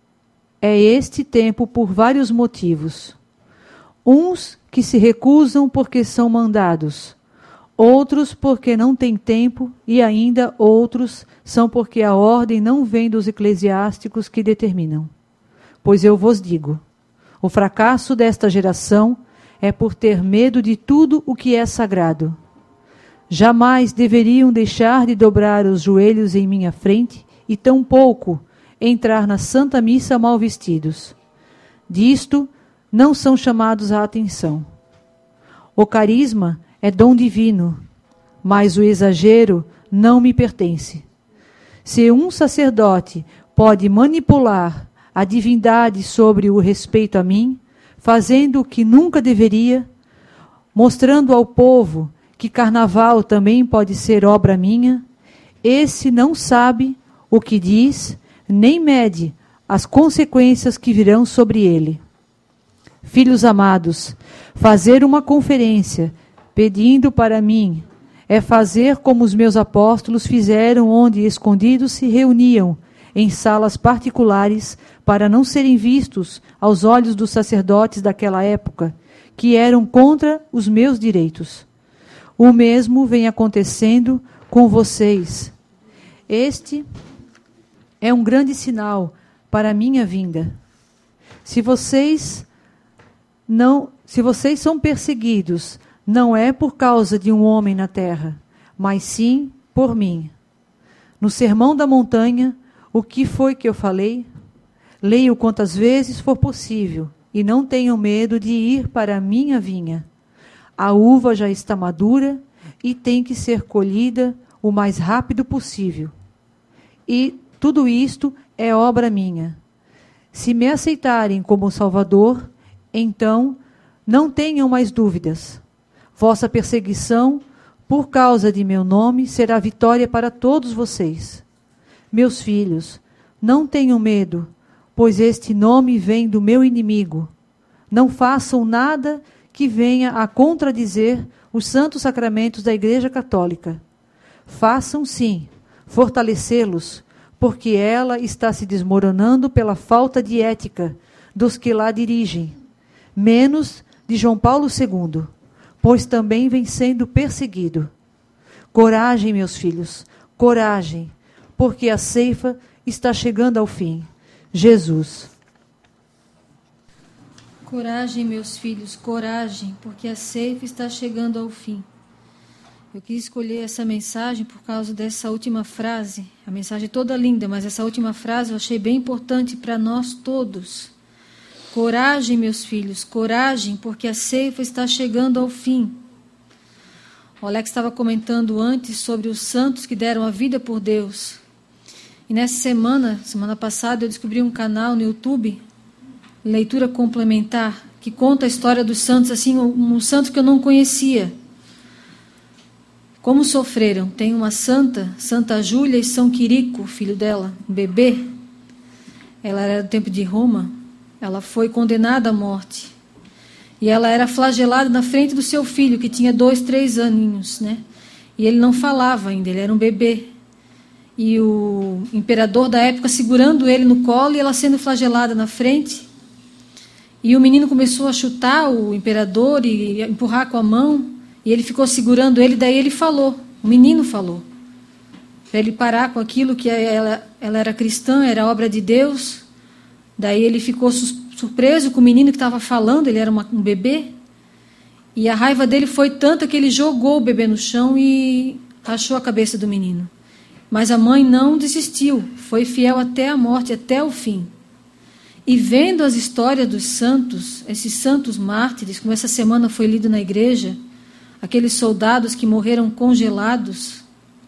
por vários motivos. Uns que se recusam porque são mandados, outros porque não têm tempo e ainda outros são porque a ordem não vem dos eclesiásticos que determinam. Pois eu vos digo, o fracasso desta geração é por ter medo de tudo o que é sagrado. Jamais deveriam deixar de dobrar os joelhos em minha frente e tampouco entrar na Santa Missa mal vestidos. Disto não são chamados à atenção. O carisma é dom divino, mas o exagero não me pertence. Se um sacerdote pode manipular a divindade sobre o respeito a mim, fazendo o que nunca deveria, mostrando ao povo que carnaval também pode ser obra minha, esse não sabe o que diz, nem mede as consequências que virão sobre ele. Filhos amados, fazer uma conferência pedindo para mim é fazer como os meus apóstolos fizeram, onde escondidos se reuniam em salas particulares para não serem vistos aos olhos dos sacerdotes daquela época, que eram contra os meus direitos. O mesmo vem acontecendo com vocês. Este é um grande sinal para a minha vinda. Se vocês são perseguidos, não é por causa de um homem na terra, mas sim por mim. No Sermão da Montanha, o que foi que eu falei? Leio quantas vezes for possível e não tenham medo de ir para a minha vinha. A uva já está madura e tem que ser colhida o mais rápido possível. E tudo isto é obra minha. Se me aceitarem como Salvador, então não tenham mais dúvidas. Vossa perseguição, por causa de meu nome, será vitória para todos vocês. Meus filhos, não tenham medo, pois este nome vem do meu inimigo. Não façam nada que venha a contradizer os santos sacramentos da Igreja Católica. Façam, sim, fortalecê-los, porque ela está se desmoronando pela falta de ética dos que lá dirigem, menos de João Paulo II, pois também vem sendo perseguido. Coragem, meus filhos, coragem, porque a ceifa está chegando ao fim. Jesus. Coragem, meus filhos, coragem, porque a ceifa está chegando ao fim. Eu quis escolher essa mensagem por causa dessa última frase. A mensagem é toda linda, mas essa última frase eu achei bem importante para nós todos. Coragem, meus filhos, coragem, porque a ceifa está chegando ao fim. O Alex estava comentando antes sobre os santos que deram a vida por Deus. E nessa semana passada, eu descobri um canal no YouTube, Leitura Complementar, que conta a história dos santos, assim, um santo que eu não conhecia. Como sofreram. Tem uma santa, Santa Júlia e São Quirico, filho dela, um bebê. Ela era do tempo de Roma. Ela foi condenada à morte. E ela era flagelada na frente do seu filho, que tinha 2, 3 aninhos, né? E ele não falava ainda, ele era um bebê. E o imperador da época segurando ele no colo e ela sendo flagelada na frente. E o menino começou a chutar o imperador e empurrar com a mão. E ele ficou segurando ele, daí ele falou, o menino falou, para ele parar com aquilo que ela era cristã, era obra de Deus. Daí ele ficou surpreso com o menino que estava falando, ele era um bebê. E a raiva dele foi tanta que ele jogou o bebê no chão e rachou a cabeça do menino. Mas a mãe não desistiu, foi fiel até a morte, até o fim. E vendo as histórias dos santos, esses santos mártires, como essa semana foi lido na igreja, aqueles soldados que morreram congelados,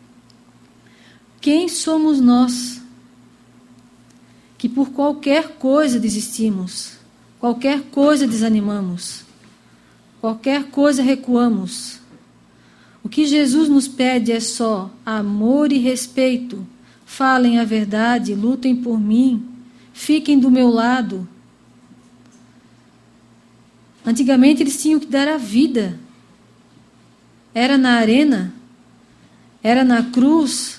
quem somos nós que por qualquer coisa desistimos, qualquer coisa desanimamos, qualquer coisa recuamos? O que Jesus nos pede é só amor e respeito. Falem a verdade, lutem por mim, fiquem do meu lado. Antigamente eles tinham que dar a vida. Era na arena, era na cruz,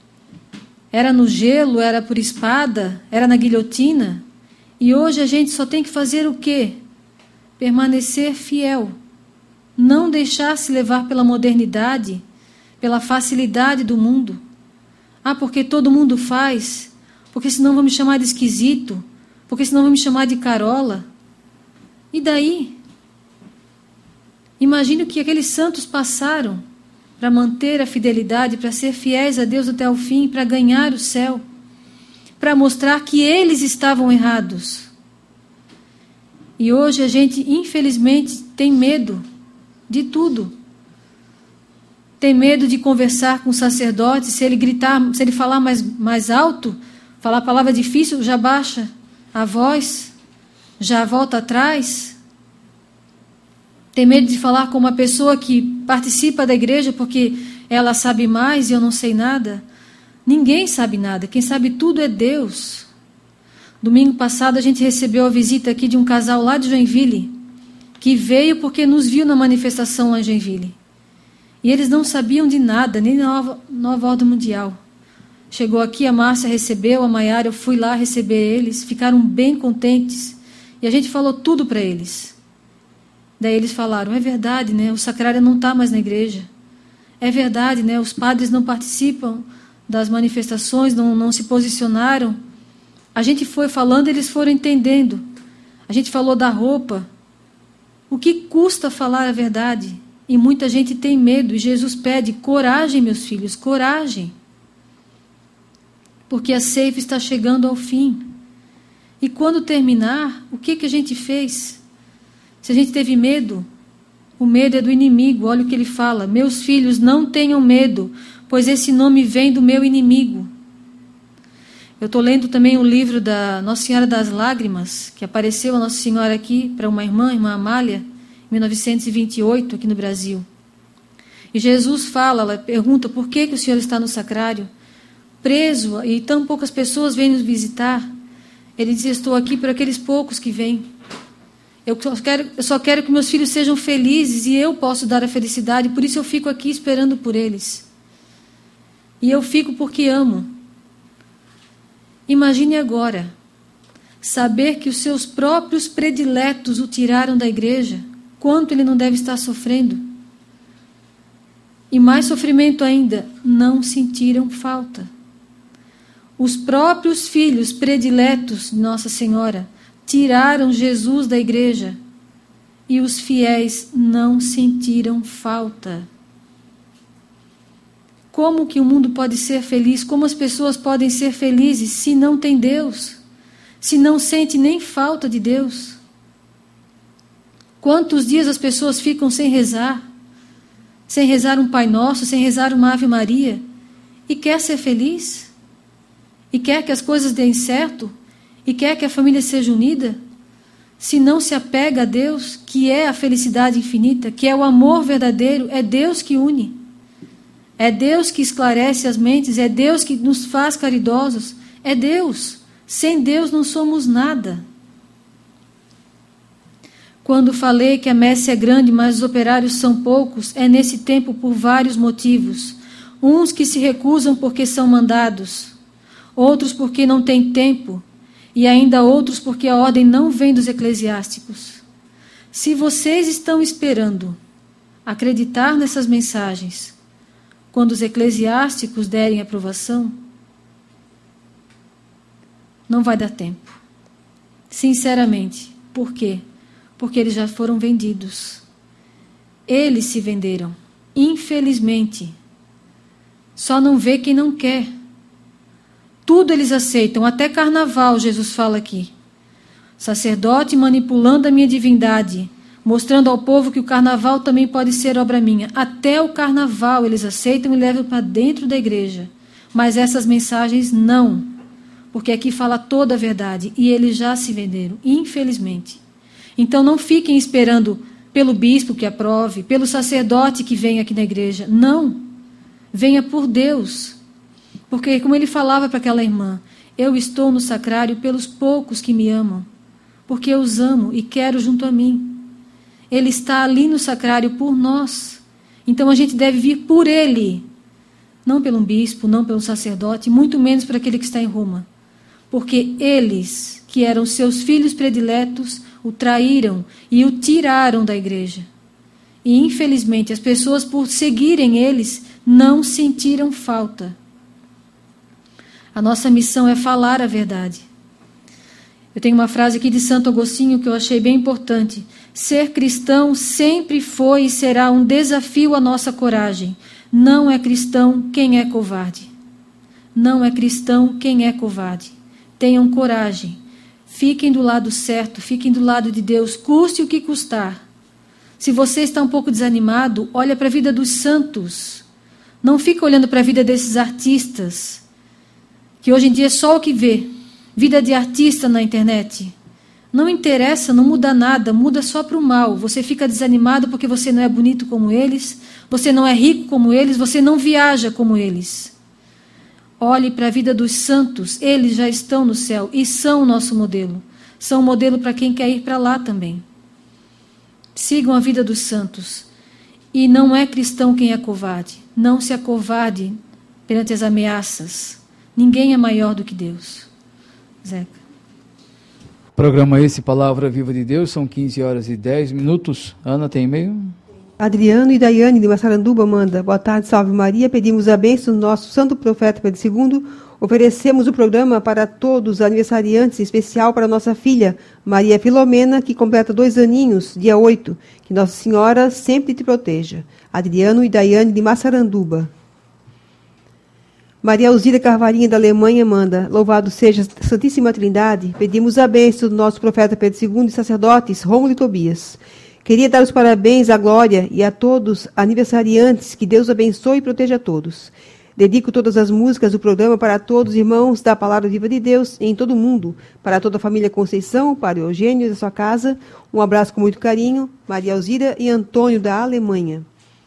era no gelo, era por espada, era na guilhotina. E hoje a gente só tem que fazer o quê? Permanecer fiel. Não deixar se levar pela modernidade, pela facilidade do mundo. Ah, porque todo mundo faz, porque senão vão me chamar de esquisito, porque senão vão me chamar de carola. E daí? Imagine o que aqueles santos passaram para manter a fidelidade, para ser fiéis a Deus até o fim, para ganhar o céu, para mostrar que eles estavam errados. E hoje a gente, infelizmente, tem medo de tudo. Tem medo de conversar com o sacerdote, se ele gritar, se ele falar mais alto, falar palavra difícil, já baixa a voz, já volta atrás. Tem medo de falar com uma pessoa que participa da igreja porque ela sabe mais e eu não sei nada. Ninguém sabe nada, quem sabe tudo é Deus. Domingo passado a gente recebeu a visita aqui de um casal lá de Joinville, que veio porque nos viu na manifestação lá em Joinville. E eles não sabiam de nada, nem da nova ordem mundial. Chegou aqui, a Márcia recebeu, a Maiara, eu fui lá receber eles, ficaram bem contentes. E a gente falou tudo para eles. Daí eles falaram, é verdade, né? O sacrário não está mais na igreja. É verdade, né? Os padres não participam das manifestações, não se posicionaram. A gente foi falando, eles foram entendendo. A gente falou da roupa. O que custa falar a verdade? E muita gente tem medo. E Jesus pede, coragem, meus filhos, coragem. Porque a ceifa está chegando ao fim. E quando terminar, o que a gente fez? Se a gente teve medo, o medo é do inimigo. Olha o que ele fala. Meus filhos, não tenham medo, pois esse nome vem do meu inimigo. Eu estou lendo também o livro da Nossa Senhora das Lágrimas, que apareceu a Nossa Senhora aqui para uma irmã Amália, em 1928, aqui no Brasil. E Jesus fala, ela pergunta, por que o Senhor está no sacrário? Preso, e tão poucas pessoas vêm nos visitar. Ele diz, estou aqui por aqueles poucos que vêm. Eu só quero que meus filhos sejam felizes e eu posso dar a felicidade, por isso eu fico aqui esperando por eles. E eu fico porque amo. Imagine agora, saber que os seus próprios prediletos o tiraram da igreja, quanto ele não deve estar sofrendo. E mais sofrimento ainda, não sentiram falta. Os próprios filhos prediletos de Nossa Senhora tiraram Jesus da igreja e os fiéis não sentiram falta. Como que o mundo pode ser feliz? Como as pessoas podem ser felizes se não tem Deus? Se não sente nem falta de Deus? Quantos dias as pessoas ficam sem rezar? Sem rezar um Pai Nosso, sem rezar uma Ave Maria? E quer ser feliz? E quer que as coisas deem certo? E quer que a família seja unida? Se não se apega a Deus, que é a felicidade infinita, que é o amor verdadeiro, é Deus que une. É Deus que esclarece as mentes, é Deus que nos faz caridosos, é Deus. Sem Deus não somos nada. Quando falei que a messe é grande, mas os operários são poucos, é nesse tempo por vários motivos. Uns que se recusam porque são mandados, outros porque não têm tempo, e ainda outros porque a ordem não vem dos eclesiásticos. Se vocês estão esperando acreditar nessas mensagens, quando os eclesiásticos derem aprovação, não vai dar tempo. Sinceramente. Por quê? Porque eles já foram vendidos. Eles se venderam, infelizmente. Só não vê quem não quer. Tudo eles aceitam, até carnaval, Jesus fala aqui. Sacerdote manipulando a minha divindade, mostrando ao povo que o carnaval também pode ser obra minha. Até o carnaval eles aceitam e levam para dentro da igreja. Mas essas mensagens não, porque aqui fala toda a verdade e eles já se venderam, infelizmente. Então não fiquem esperando pelo bispo que aprove, pelo sacerdote que vem aqui na igreja. Não, venha por Deus. Porque como ele falava para aquela irmã, eu estou no sacrário pelos poucos que me amam, porque eu os amo e quero junto a mim. Ele está ali no sacrário por nós. Então a gente deve vir por ele. Não pelo bispo, não pelo sacerdote, muito menos por aquele que está em Roma. Porque eles, que eram seus filhos prediletos, o traíram e o tiraram da igreja. E infelizmente as pessoas, por seguirem eles, não sentiram falta. A nossa missão é falar a verdade. Eu tenho uma frase aqui de Santo Agostinho que eu achei bem importante. Ser cristão sempre foi e será um desafio à nossa coragem. Não é cristão quem é covarde. Não é cristão quem é covarde. Tenham coragem. Fiquem do lado certo, fiquem do lado de Deus, custe o que custar. Se você está um pouco desanimado, olha para a vida dos santos. Não fica olhando para a vida desses artistas, que hoje em dia é só o que vê. Vida de artista na internet. Não interessa, não muda nada, muda só para o mal. Você fica desanimado porque você não é bonito como eles, você não é rico como eles, você não viaja como eles. Olhe para a vida dos santos, eles já estão no céu e são o nosso modelo. São o modelo para quem quer ir para lá também. Sigam a vida dos santos. E não é cristão quem é covarde. Não se acovarde perante as ameaças. Ninguém é maior do que Deus. Zeca. Programa esse, Palavra Viva de Deus, são 15h10. Ana, tem e-mail? Adriano e Daiane de Massaranduba manda: boa tarde, salve Maria, pedimos a bênção do nosso santo profeta Pedro II, oferecemos o programa para todos os aniversariantes, em especial para nossa filha Maria Filomena, que completa 2 aninhos, dia 8, que Nossa Senhora sempre te proteja. Adriano e Daiane de Massaranduba. Maria Alzira Carvalhinha da Alemanha manda: louvado seja a Santíssima Trindade, pedimos a bênção do nosso profeta Pedro II e sacerdotes Rômulo e Tobias. Queria dar os parabéns à Glória e a todos aniversariantes, que Deus abençoe e proteja a todos. Dedico todas as músicas do programa para todos os irmãos da Palavra Viva de Deus em todo o mundo, para toda a família Conceição, para o Eugênio e da sua casa. Um abraço com muito carinho, Maria Alzira e Antônio da Alemanha.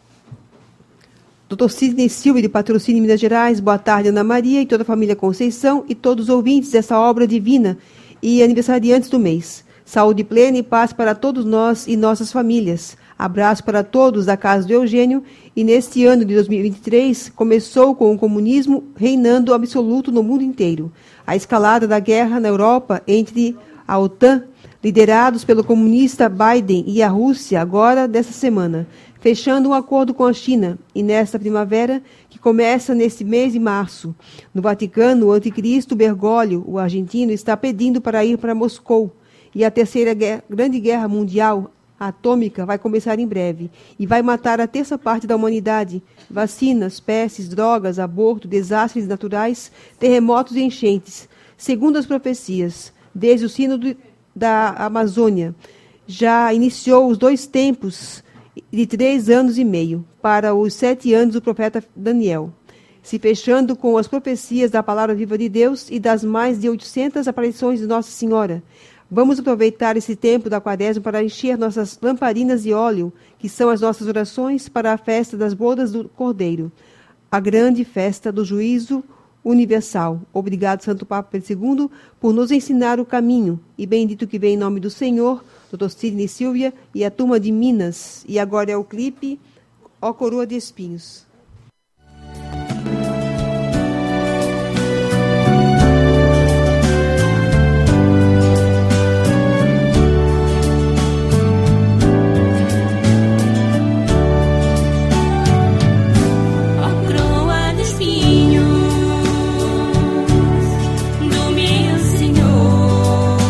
Dr. Sidney Silva, de Patrocínio, Minas Gerais. Boa tarde, Ana Maria e toda a família Conceição e todos os ouvintes dessa obra divina e aniversariantes do mês. Saúde plena e paz para todos nós e nossas famílias. Abraço para todos da casa do Eugênio. E neste ano de 2023, começou com o comunismo reinando absoluto no mundo inteiro. A escalada da guerra na Europa entre a OTAN, liderados pelo comunista Biden, e a Rússia, agora dessa semana, fechando um acordo com a China. E nesta primavera, que começa neste mês de março, no Vaticano, o anticristo Bergoglio, o argentino, está pedindo para ir para Moscou. E a terceira grande guerra mundial atômica vai começar em breve e vai matar a terça parte da humanidade. Vacinas, pestes, drogas, aborto, desastres naturais, terremotos e enchentes. Segundo as profecias, desde o sínodo da Amazônia, já iniciou os 2 tempos de 3 anos e meio, para os 7 anos do profeta Daniel, se fechando com as profecias da Palavra Viva de Deus e das mais de 800 aparições de Nossa Senhora. Vamos aproveitar esse tempo da Quaresma para encher nossas lamparinas de óleo, que são as nossas orações para a festa das bodas do Cordeiro, a grande festa do juízo universal. Obrigado, Santo Papa Pedro II, por nos ensinar o caminho. E bendito que vem em nome do Senhor, Dr. Sidney Silvia e a turma de Minas. E agora é o clipe Ó Coroa de Espinhos.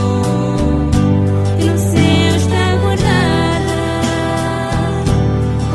No céu está guardada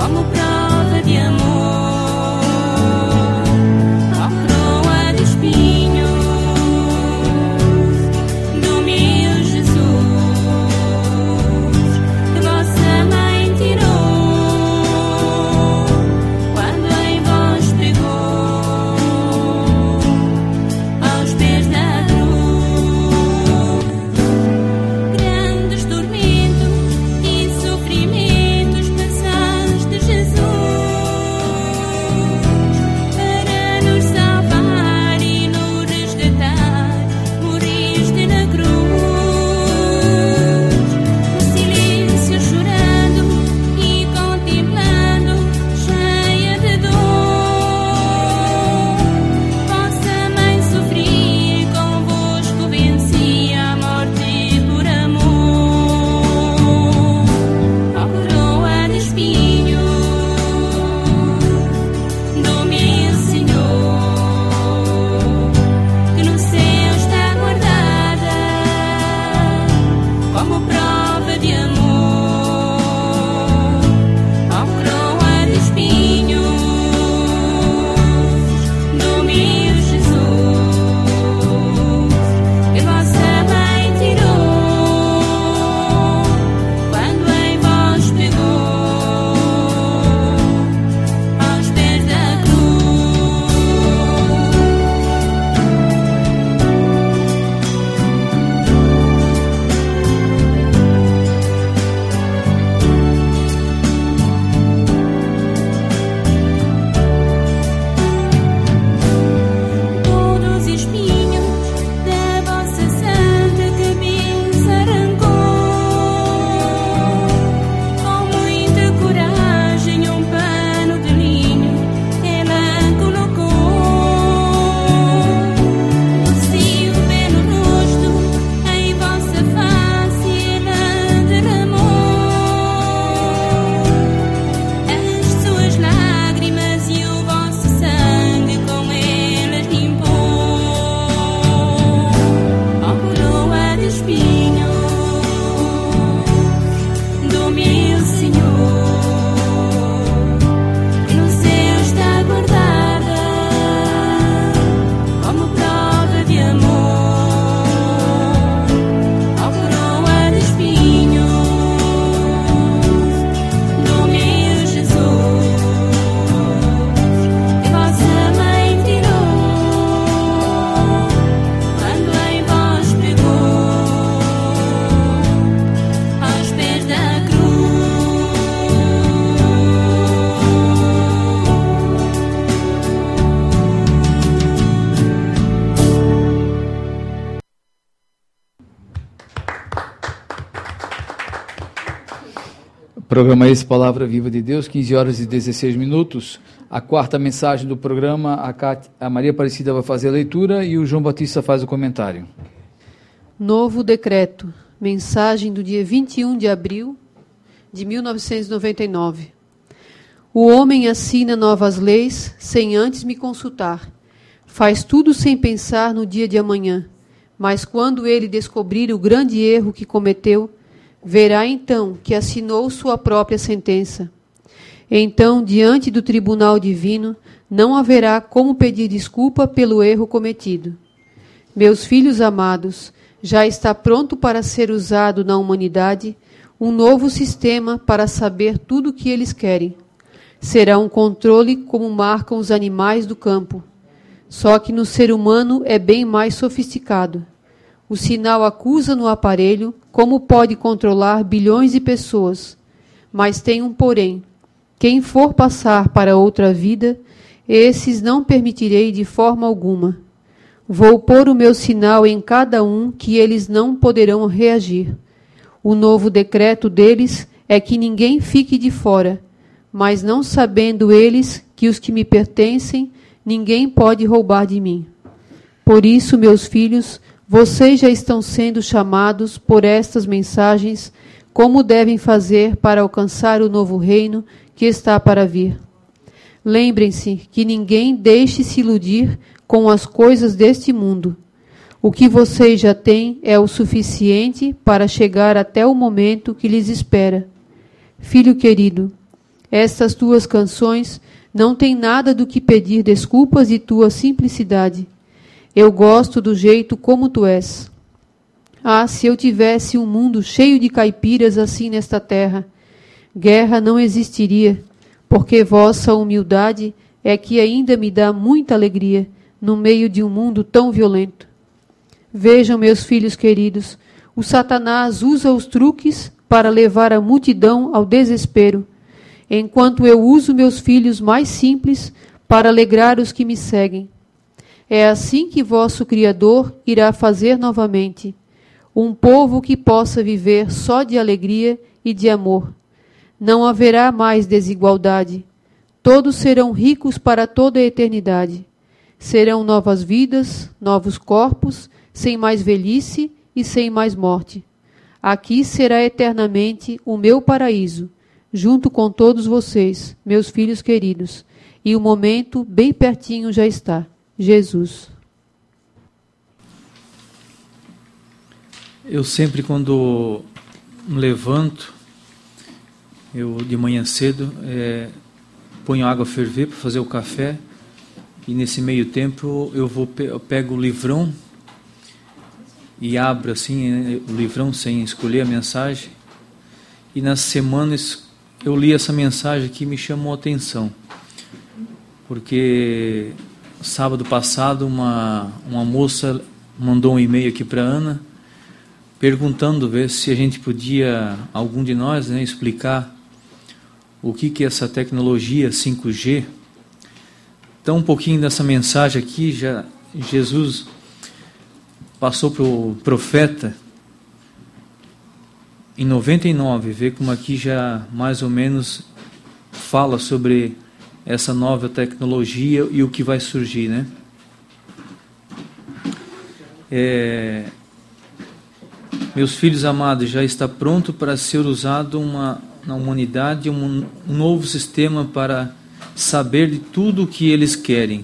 Programa esse, Palavra Viva de Deus, 15 horas e 16 minutos. A quarta mensagem do programa, a Maria Aparecida vai fazer a leitura e o João Batista faz o comentário. Novo decreto. Mensagem do dia 21 de abril de 1999. O homem assina novas leis sem antes me consultar. Faz tudo sem pensar no dia de amanhã. Mas quando ele descobrir o grande erro que cometeu, verá então que assinou sua própria sentença. Então, diante do tribunal divino, não haverá como pedir desculpa pelo erro cometido. Meus filhos amados, já está pronto para ser usado na humanidade um novo sistema para saber tudo o que eles querem. Será um controle como marcam os animais do campo. Só que no ser humano é bem mais sofisticado. O sinal acusa no aparelho como pode controlar bilhões de pessoas. Mas tem um porém. Quem for passar para outra vida, esses não permitirei de forma alguma. Vou pôr o meu sinal em cada um que eles não poderão reagir. O novo decreto deles é que ninguém fique de fora, mas não sabendo eles que os que me pertencem, ninguém pode roubar de mim. Por isso, meus filhos, vocês já estão sendo chamados por estas mensagens como devem fazer para alcançar o novo reino que está para vir. Lembrem-se que ninguém deixe se iludir com as coisas deste mundo. O que vocês já têm é o suficiente para chegar até o momento que lhes espera. Filho querido, estas tuas canções não têm nada do que pedir desculpas de tua simplicidade. Eu gosto do jeito como tu és. Ah, se eu tivesse um mundo cheio de caipiras assim nesta terra, guerra não existiria, porque vossa humildade é que ainda me dá muita alegria no meio de um mundo tão violento. Vejam, meus filhos queridos, o Satanás usa os truques para levar a multidão ao desespero, enquanto eu uso meus filhos mais simples para alegrar os que me seguem. É assim que vosso Criador irá fazer novamente, um povo que possa viver só de alegria e de amor. Não haverá mais desigualdade. Todos serão ricos para toda a eternidade. Serão novas vidas, novos corpos, sem mais velhice e sem mais morte. Aqui será eternamente o meu paraíso, junto com todos vocês, meus filhos queridos. E o momento bem pertinho já está. Jesus. Eu sempre, quando me levanto, eu de manhã cedo ponho água a ferver para fazer o café, e nesse meio tempo eu pego o livrão e abro assim o livrão sem escolher a mensagem, e nas semanas eu li essa mensagem que me chamou a atenção, porque sábado passado uma moça mandou um e-mail aqui para Ana perguntando ver se a gente podia, algum de nós, explicar o que é essa tecnologia 5G. Então, um pouquinho dessa mensagem aqui, já Jesus passou para o profeta em 99, vê como aqui já mais ou menos fala sobre essa nova tecnologia e o que vai surgir, né? Meus filhos amados, já está pronto para ser usado na humanidade um novo sistema para saber de tudo o que eles querem.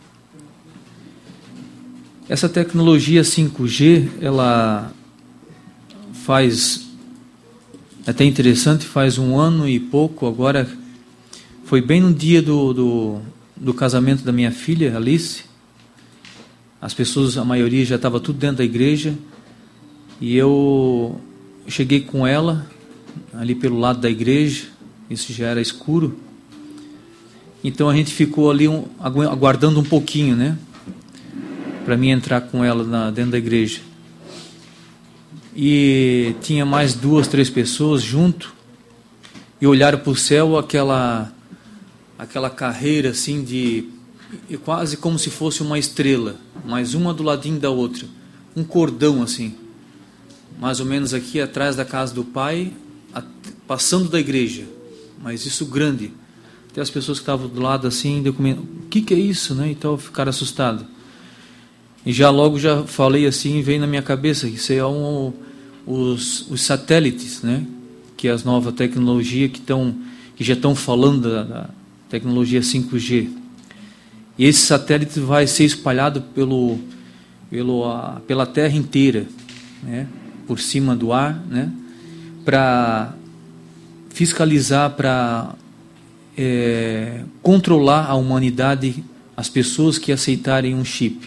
Essa tecnologia 5G, ela faz, até interessante, faz 1 ano e pouco, agora foi bem no dia do casamento da minha filha, Alice. As pessoas, a maioria já estava tudo dentro da igreja, e eu cheguei com ela ali pelo lado da igreja, isso já era escuro, então a gente ficou ali aguardando um pouquinho, né, para mim entrar com ela dentro da igreja. E tinha mais 2, 3 pessoas junto, e olharam para o céu, aquela carreira assim quase como se fosse uma estrela, mais uma do ladinho da outra, um cordão assim, mais ou menos aqui atrás da casa do pai, passando da igreja, mas isso grande. Até as pessoas que estavam do lado assim, o que é isso, né? Então ficaram assustados. E logo já falei assim, veio na minha cabeça que isso é os satélites, né? Que é as novas tecnologias que já estão falando da tecnologia 5G. E esse satélite vai ser espalhado pela Terra inteira, né? Por cima do ar, né? Para fiscalizar, para controlar a humanidade, as pessoas que aceitarem um chip.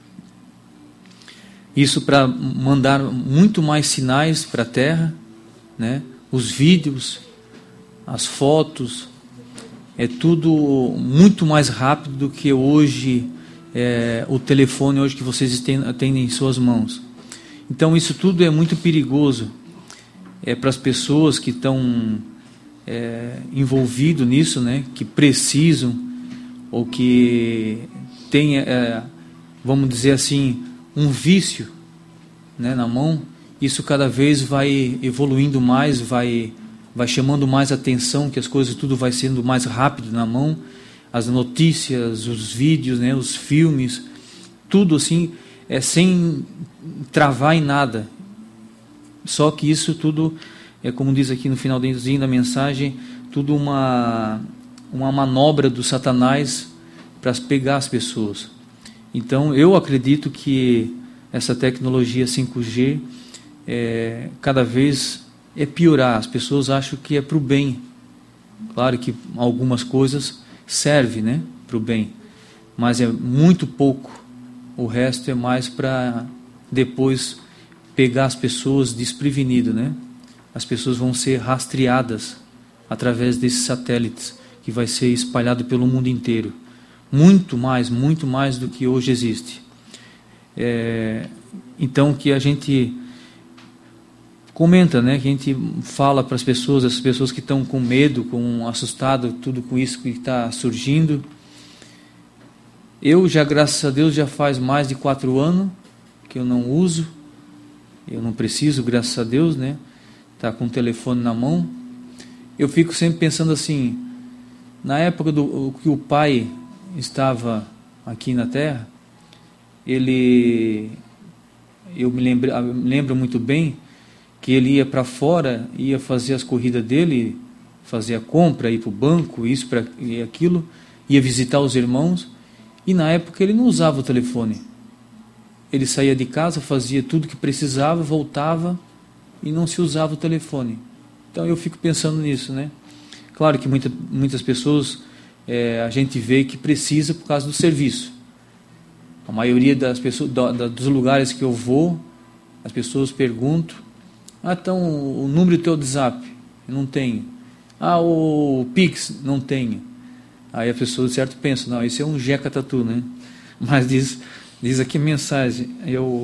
Isso para mandar muito mais sinais para a Terra, né? Os vídeos, as fotos, é tudo muito mais rápido do que hoje, o telefone hoje que vocês têm em suas mãos. Então isso tudo é muito perigoso para as pessoas que estão envolvidos nisso, né? Que precisam ou que têm, vamos dizer assim, um vício, né, na mão. Isso cada vez vai evoluindo mais, vai chamando mais atenção, que as coisas tudo vai sendo mais rápido na mão, as notícias, os vídeos, né, os filmes, tudo assim, sem travar em nada. Só que isso tudo, como diz aqui no finalzinho da mensagem, tudo uma manobra do Satanás para pegar as pessoas. Então eu acredito que essa tecnologia 5G cada vez piorar. As pessoas acham que é para o bem. Claro que algumas coisas servem, né, para o bem, mas é muito pouco. O resto é mais para depois pegar as pessoas desprevenidas, né? As pessoas vão ser rastreadas através desses satélites que vai ser espalhado pelo mundo inteiro. Muito mais do que hoje existe. Então que a gente comenta, né? Que a gente fala para as pessoas, as pessoas que estão com medo, assustadas, tudo com isso que está surgindo. Eu já, graças a Deus, já faz mais de 4 anos que eu não uso. Eu não preciso, graças a Deus, né? Tá com o telefone na mão. Eu fico sempre pensando assim, na época que o pai estava aqui na Terra, eu me lembro muito bem que ele ia para fora, ia fazer as corridas dele, fazer a compra, ir para o banco, isso e aquilo, ia visitar os irmãos, e na época ele não usava o telefone. Ele saía de casa, fazia tudo que precisava, voltava e não se usava o telefone. Então eu fico pensando nisso, né? Claro que muitas pessoas a gente vê que precisa por causa do serviço. A maioria das pessoas, dos lugares que eu vou, as pessoas perguntam: então o número do teu WhatsApp? Eu não tenho. O Pix? Não tenho. Aí a pessoa de certo pensa: não, isso é um jeca tatu, né? Mas diz aqui a mensagem,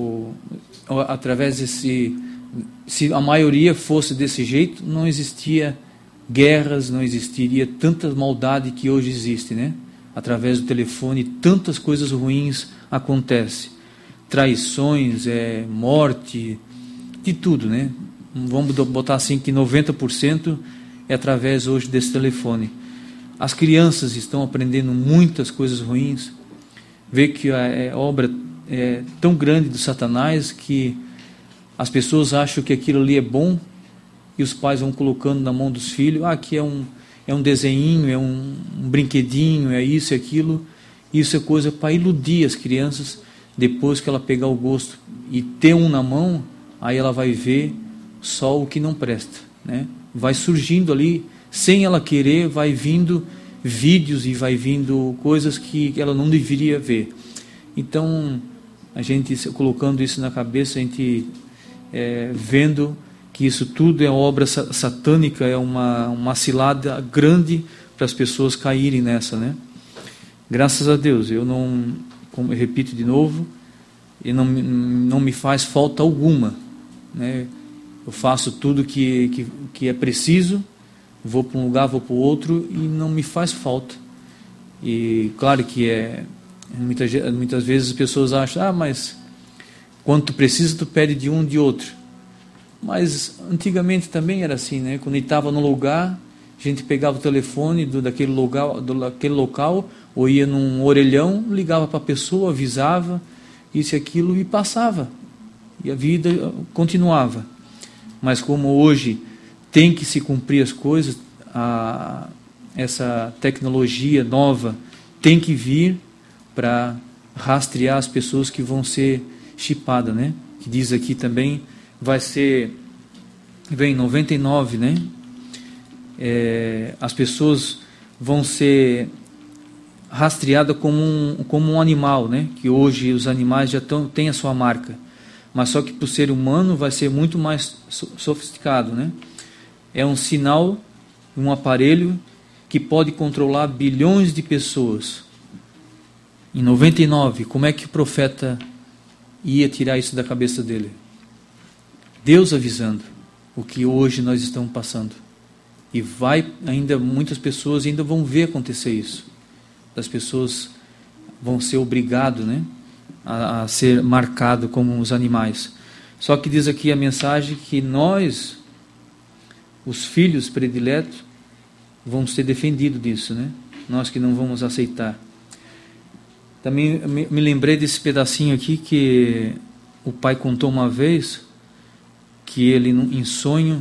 através desse, se a maioria fosse desse jeito, não existia guerras, não existiria tanta maldade que hoje existe, né? Através do telefone, tantas coisas ruins acontecem, traições, morte, de tudo, né? Vamos botar assim que 90% é através hoje desse telefone. As crianças estão aprendendo muitas coisas ruins. Vê que a obra é tão grande do Satanás que as pessoas acham que aquilo ali é bom e os pais vão colocando na mão dos filhos: aqui é um desenhinho, é um brinquedinho, é isso e aquilo. Isso é coisa para iludir as crianças. Depois que ela pegar o gosto e ter um na mão, aí ela vai ver só o que não presta, né? Vai surgindo ali, sem ela querer, vai vindo vídeos e vai vindo coisas que ela não deveria ver. Então, a gente colocando isso na cabeça, a gente vendo que isso tudo é obra satânica, é uma cilada grande para as pessoas caírem nessa, né? Graças a Deus, eu não, como eu repito de novo, e não me faz falta alguma, né? Eu faço tudo que é preciso, vou para um lugar, vou para o outro e não me faz falta. E claro que muitas vezes as pessoas acham: mas quando tu precisa, tu pede de um de outro. Mas antigamente também era assim, né? Quando estava no lugar, a gente pegava o telefone daquele local, ou ia num orelhão, ligava para a pessoa, avisava, isso e aquilo, e passava. E a vida continuava. Mas como hoje tem que se cumprir as coisas, essa tecnologia nova tem que vir para rastrear as pessoas que vão ser chipadas, né? Que diz aqui também, vem 99, né? As pessoas vão ser rastreadas como um animal, né? Que hoje os animais já têm a sua marca, mas só que para o ser humano vai ser muito mais sofisticado, né? É um sinal, um aparelho que pode controlar bilhões de pessoas. Em 99, como é que o profeta ia tirar isso da cabeça dele? Deus avisando o que hoje nós estamos passando. E muitas pessoas ainda vão ver acontecer isso. As pessoas vão ser obrigadas, né, a ser marcadas como os animais. Só que diz aqui a mensagem que nós, os filhos prediletos, vamos ser defendidos disso, né? Nós que não vamos aceitar. Também me lembrei desse pedacinho aqui que o pai contou uma vez, que ele, em sonho,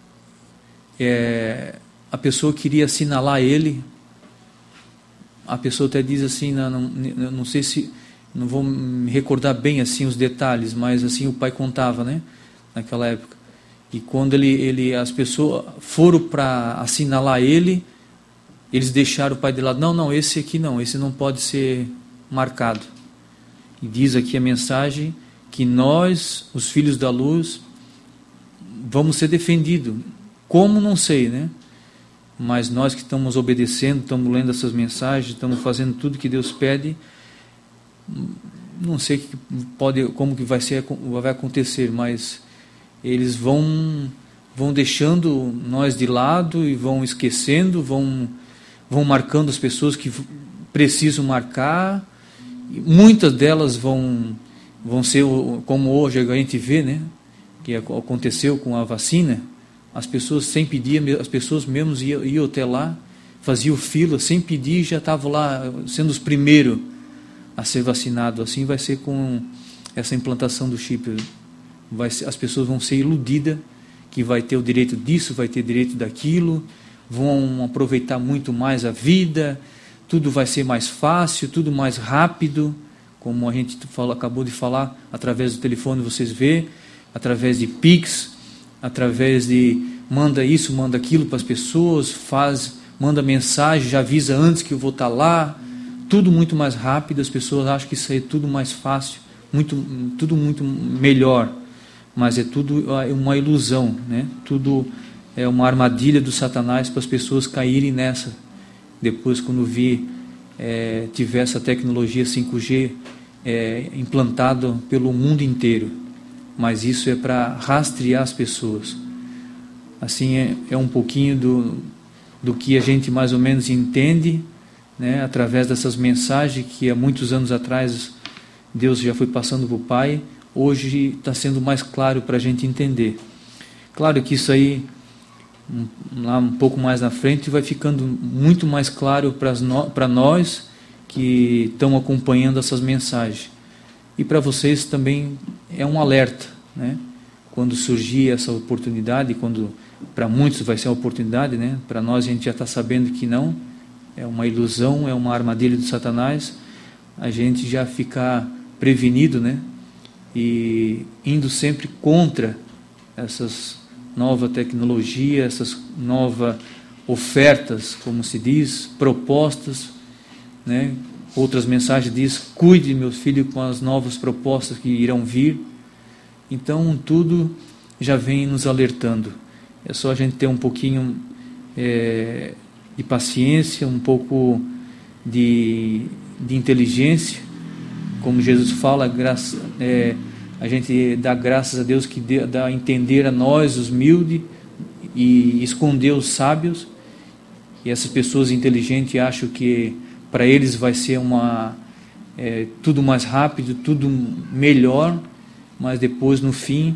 a pessoa queria assinalar ele. A pessoa até diz assim, não sei se, não vou me recordar bem assim os detalhes, mas assim o pai contava, né, naquela época. E quando as pessoas foram para assinalar ele, eles deixaram o pai de lado. Não, esse aqui não, esse não pode ser marcado. E diz aqui a mensagem que nós, os filhos da luz, vamos ser defendidos. Como, não sei, né? Mas nós que estamos obedecendo, estamos lendo essas mensagens, estamos fazendo tudo que Deus pede, não sei como que vai acontecer, mas eles vão deixando nós de lado e vão esquecendo, vão marcando as pessoas que precisam marcar. Muitas delas vão ser, como hoje a gente vê, né, que aconteceu com a vacina. As pessoas sem pedir, as pessoas mesmo iam até lá, faziam fila sem pedir, já estavam lá sendo os primeiros a ser vacinados. Assim vai ser com essa implantação do chip. As pessoas vão ser iludidas que vai ter o direito disso, vai ter direito daquilo, vão aproveitar muito mais a vida, tudo vai ser mais fácil, tudo mais rápido, como a gente acabou de falar, através do telefone vocês vê, através de Pix, através de manda isso, manda aquilo para as pessoas, manda mensagem, já avisa antes que eu vou estar lá, tudo muito mais rápido. As pessoas acham que isso aí é tudo mais fácil, tudo muito melhor, mas é tudo uma ilusão, né? Tudo é uma armadilha do Satanás para as pessoas caírem nessa. Depois, quando tiver essa tecnologia 5G implantada pelo mundo inteiro. Mas isso é para rastrear as pessoas. Assim é um pouquinho do que a gente mais ou menos entende, né, através dessas mensagens que há muitos anos atrás Deus já foi passando para o Pai. Hoje está sendo mais claro para a gente entender. Claro que isso aí, lá um pouco mais na frente, vai ficando muito mais claro para nós que estão acompanhando essas mensagens. E para vocês também é um alerta, né? Quando surgir essa oportunidade, quando para muitos vai ser uma oportunidade, né? Para nós a gente já está sabendo que não, é uma ilusão, é uma armadilha do Satanás, a gente já ficar prevenido, né? E indo sempre contra essas novas tecnologias, essas novas ofertas, como se diz, propostas, né? Outras mensagens diz: cuide, meu filho, com as novas propostas que irão vir. Então tudo já vem nos alertando. É só a gente ter um pouquinho de paciência, um pouco de inteligência, como Jesus fala, a gente dá graças a Deus que dá a entender a nós, os humildes, e esconder os sábios. E essas pessoas inteligentes acham que para eles vai ser tudo mais rápido, tudo melhor, mas depois, no fim,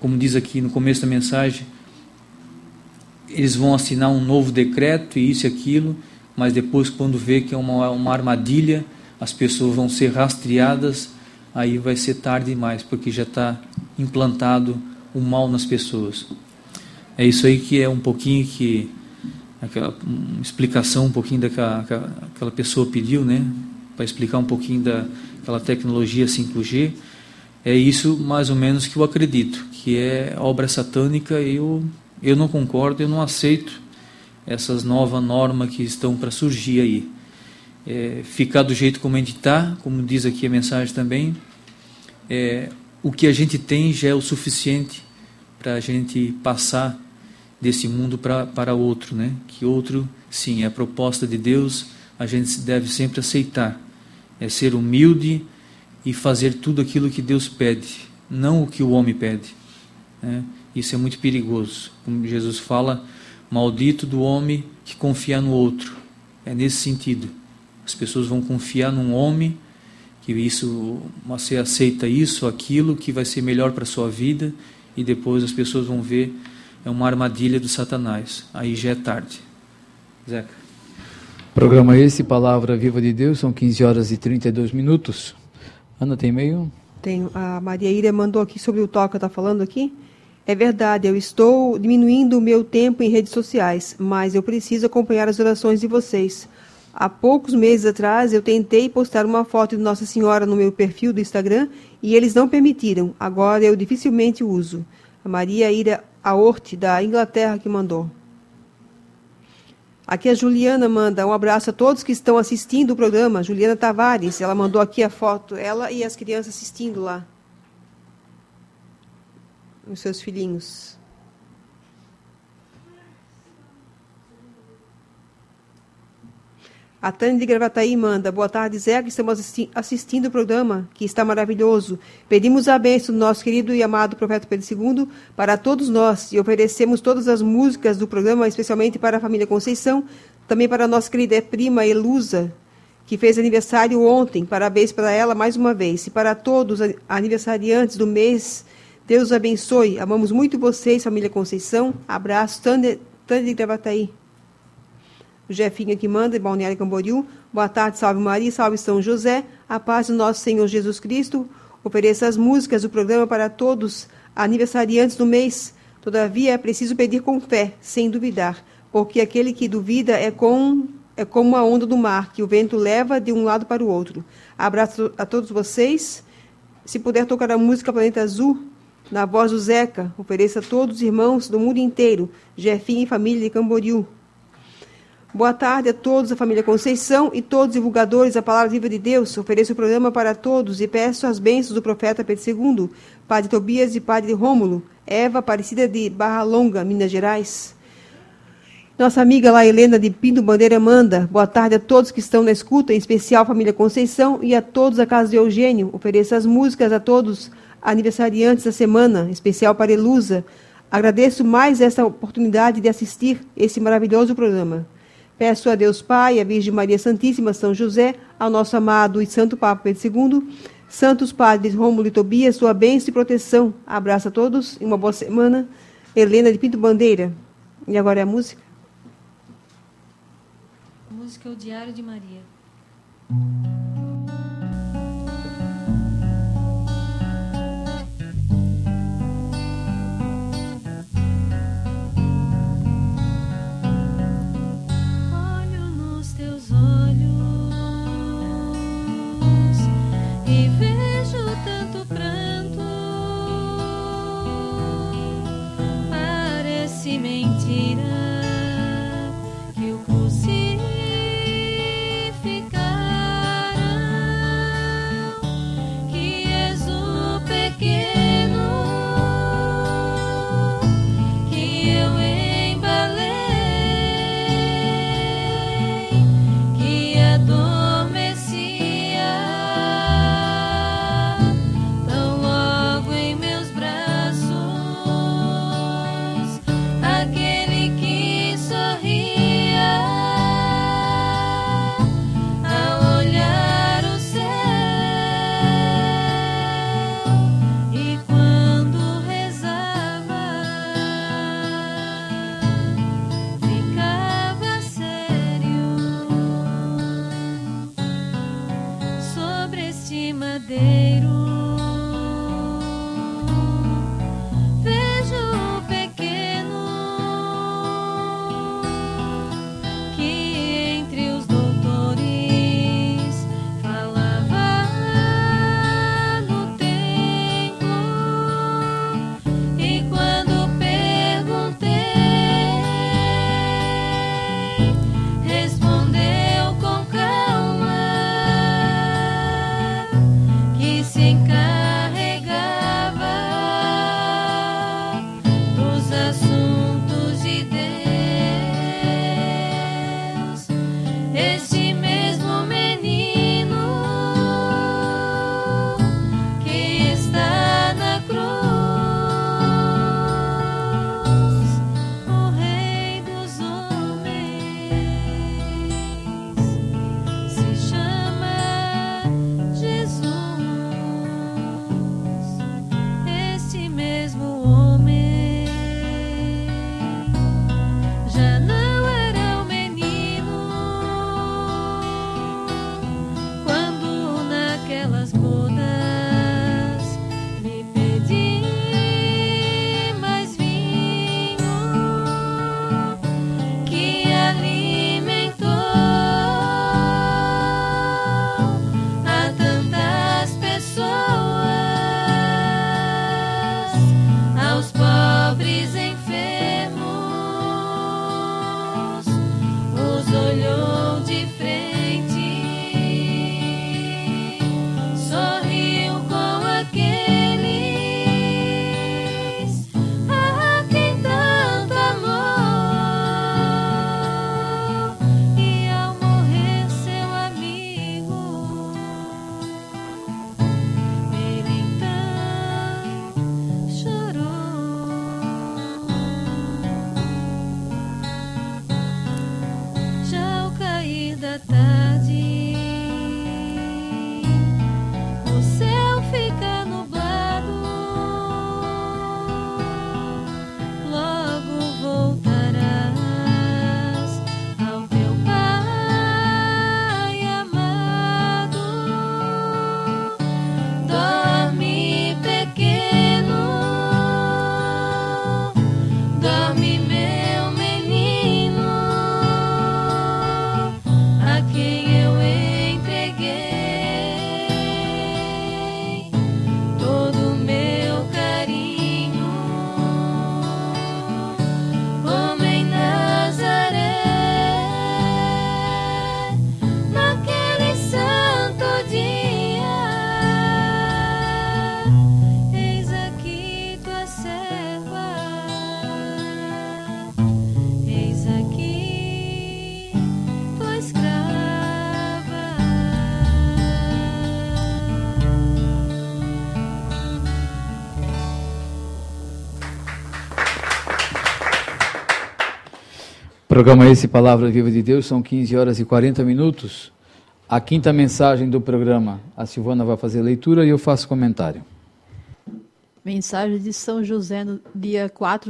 como diz aqui no começo da mensagem, eles vão assinar um novo decreto e isso e aquilo, mas depois, quando vê que é uma armadilha, as pessoas vão ser rastreadas, aí vai ser tarde demais, porque já está implantado o mal nas pessoas. É isso aí que é um pouquinho que uma explicação um pouquinho daquela pessoa pediu, né, para explicar um pouquinho daquela tecnologia 5G. É isso mais ou menos que eu acredito, que é obra satânica. Eu não concordo, eu não aceito essas novas normas que estão para surgir aí. Ficar do jeito como a gente está, como diz aqui a mensagem também, o que a gente tem já é o suficiente para a gente passar desse mundo para outro, né? Que outro, sim, é a proposta de Deus, a gente deve sempre aceitar. É ser humilde e fazer tudo aquilo que Deus pede, não o que o homem pede, né? Isso é muito perigoso. Como Jesus fala, maldito do homem que confia no outro. É nesse sentido. As pessoas vão confiar num homem, que isso, você aceita isso, aquilo, que vai ser melhor para a sua vida, e depois as pessoas vão ver, é uma armadilha do Satanás. Aí já é tarde. Zeca. Programa esse, Palavra Viva de Deus, são 15 horas e 32 minutos. Ana, tem e-mail? Tenho. A Maria Ira mandou aqui sobre o toque que está falando aqui. É verdade, eu estou diminuindo o meu tempo em redes sociais, mas eu preciso acompanhar as orações de vocês. Há poucos meses atrás, eu tentei postar uma foto de Nossa Senhora no meu perfil do Instagram e eles não permitiram. Agora eu dificilmente uso. A Maria Ira Aorte, da Inglaterra, que mandou. Aqui a Juliana manda um abraço a todos que estão assistindo o programa. Juliana Tavares, ela mandou aqui a foto, ela e as crianças assistindo lá. Os seus filhinhos. A Tânia de Gravataí manda: boa tarde, Zé, que estamos assistindo o programa, que está maravilhoso. Pedimos a bênção do nosso querido e amado profeta Pedro II para todos nós e oferecemos todas as músicas do programa, especialmente para a família Conceição, também para a nossa querida prima Elusa, que fez aniversário ontem. Parabéns para ela mais uma vez. E para todos os aniversariantes do mês, Deus os abençoe. Amamos muito vocês, família Conceição. Abraço, Tânia de Gravataí. O Jefinho aqui manda, Balneário Camboriú. Boa tarde, salve Maria, salve São José. A paz do nosso Senhor Jesus Cristo. Ofereça as músicas do programa para todos aniversariantes do mês. Todavia, é preciso pedir com fé, sem duvidar, porque aquele que duvida é como a onda do mar, que o vento leva de um lado para o outro. Abraço a todos vocês. Se puder tocar a música Planeta Azul, na voz do Zeca, ofereça a todos os irmãos do mundo inteiro, Jefinho e família de Camboriú. Boa tarde a todos da família Conceição e todos os divulgadores da Palavra Viva de Deus. Ofereço o programa para todos e peço as bênçãos do profeta Pedro II, Padre Tobias e Padre Rômulo, Eva Aparecida de Barra Longa, Minas Gerais. Nossa amiga lá, Helena de Pinto Bandeira, manda: boa tarde a todos que estão na escuta, em especial a família Conceição e a todos da casa de Eugênio. Ofereço as músicas a todos aniversariantes da semana, em especial para Elusa. Agradeço mais esta oportunidade de assistir esse maravilhoso programa. Peço a Deus Pai, a Virgem Maria Santíssima, São José, ao nosso amado e santo Papa Pedro II, santos padres Rômulo e Tobias, sua bênção e proteção. Abraço a todos e uma boa semana. Helena de Pinto Bandeira. E agora é a música? A música é o Diário de Maria. E vejo tanto pranto, parece mentira que o crucificaram. Programa esse, Palavra Viva de Deus, são 15 horas e 40 minutos. A quinta mensagem do programa, a Silvana vai fazer a leitura e eu faço comentário. Mensagem de São José no dia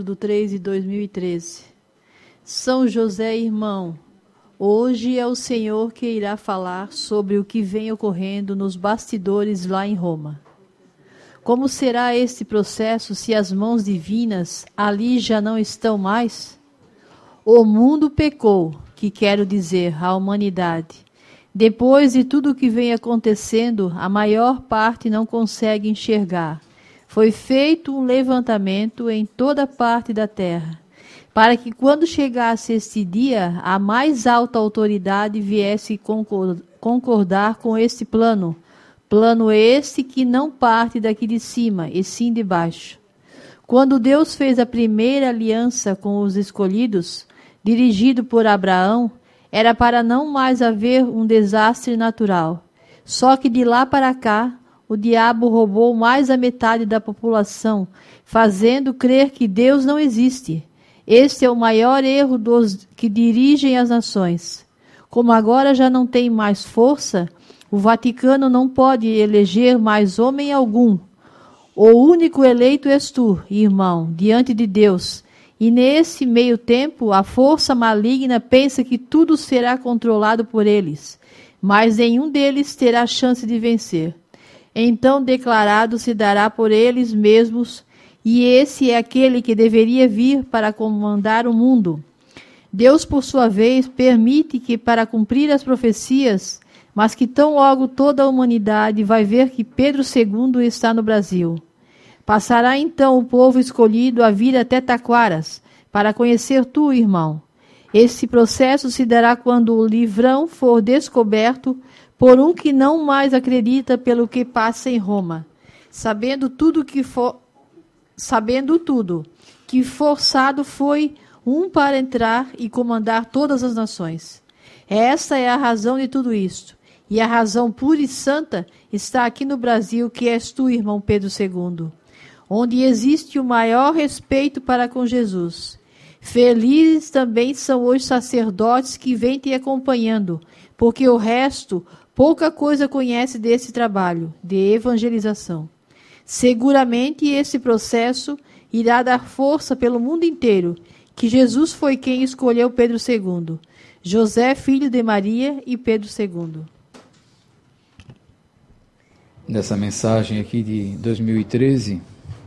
4/3/2013. São José, irmão, hoje é o Senhor que irá falar sobre o que vem ocorrendo nos bastidores lá em Roma. Como será este processo se as mãos divinas ali já não estão mais? O mundo pecou, que quero dizer, a humanidade. Depois de tudo o que vem acontecendo, a maior parte não consegue enxergar. Foi feito um levantamento em toda parte da terra, para que quando chegasse este dia, a mais alta autoridade viesse concordar com este plano. Plano este que não parte daqui de cima, e sim de baixo. Quando Deus fez a primeira aliança com os escolhidos, dirigido por Abraão, era para não mais haver um desastre natural. Só que de lá para cá, o diabo roubou mais da metade da população, fazendo crer que Deus não existe. Este é o maior erro dos que dirigem as nações. Como agora já não tem mais força, o Vaticano não pode eleger mais homem algum. O único eleito és tu, irmão, diante de Deus. E nesse meio tempo, a força maligna pensa que tudo será controlado por eles, mas nenhum deles terá chance de vencer. Então declarado se dará por eles mesmos, e esse é aquele que deveria vir para comandar o mundo. Deus, por sua vez, permite que, para cumprir as profecias, mas que tão logo toda a humanidade vai ver que Pedro II está no Brasil. Passará então o povo escolhido a vir até Taquaras, para conhecer tu, irmão. Esse processo se dará quando o livrão for descoberto por um que não mais acredita pelo que passa em Roma, sabendo tudo, que forçado foi um para entrar e comandar todas as nações. Esta é a razão de tudo isto. E a razão pura e santa está aqui no Brasil, que és tu, irmão Pedro II, onde existe o maior respeito para com Jesus. Felizes também são os sacerdotes que vêm te acompanhando, porque o resto pouca coisa conhece desse trabalho de evangelização. Seguramente esse processo irá dar força pelo mundo inteiro, que Jesus foi quem escolheu Pedro II, José, filho de Maria, e Pedro II. Nessa mensagem aqui de 2013,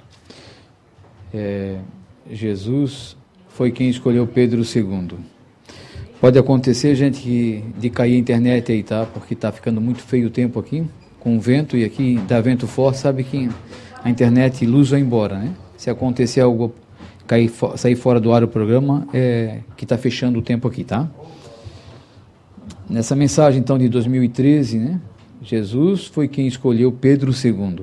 Jesus foi quem escolheu Pedro II. Pode acontecer, gente, de cair a internet aí, tá? Porque tá ficando muito feio o tempo aqui, com vento, e aqui dá vento forte, sabe que a internet luz vai embora, né? Se acontecer algo, sair fora do ar o programa, que tá fechando o tempo aqui, tá? Nessa mensagem, então, de 2013, né? Jesus foi quem escolheu Pedro II.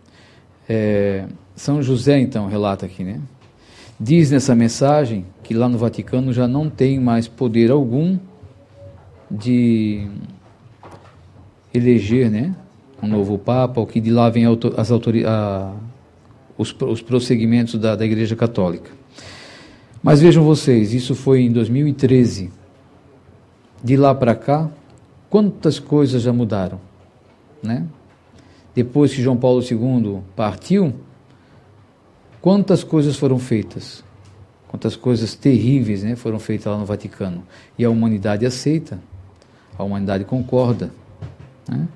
São José, então, relata aqui, né? Diz nessa mensagem que lá no Vaticano já não tem mais poder algum de eleger, né, um novo Papa, ou que de lá vem os prosseguimentos da Igreja Católica. Mas vejam vocês, isso foi em 2013. De lá para cá, quantas coisas já mudaram, né? Depois que João Paulo II partiu, quantas coisas foram feitas, quantas coisas terríveis, né, foram feitas lá no Vaticano. E a humanidade aceita, a humanidade concorda, né?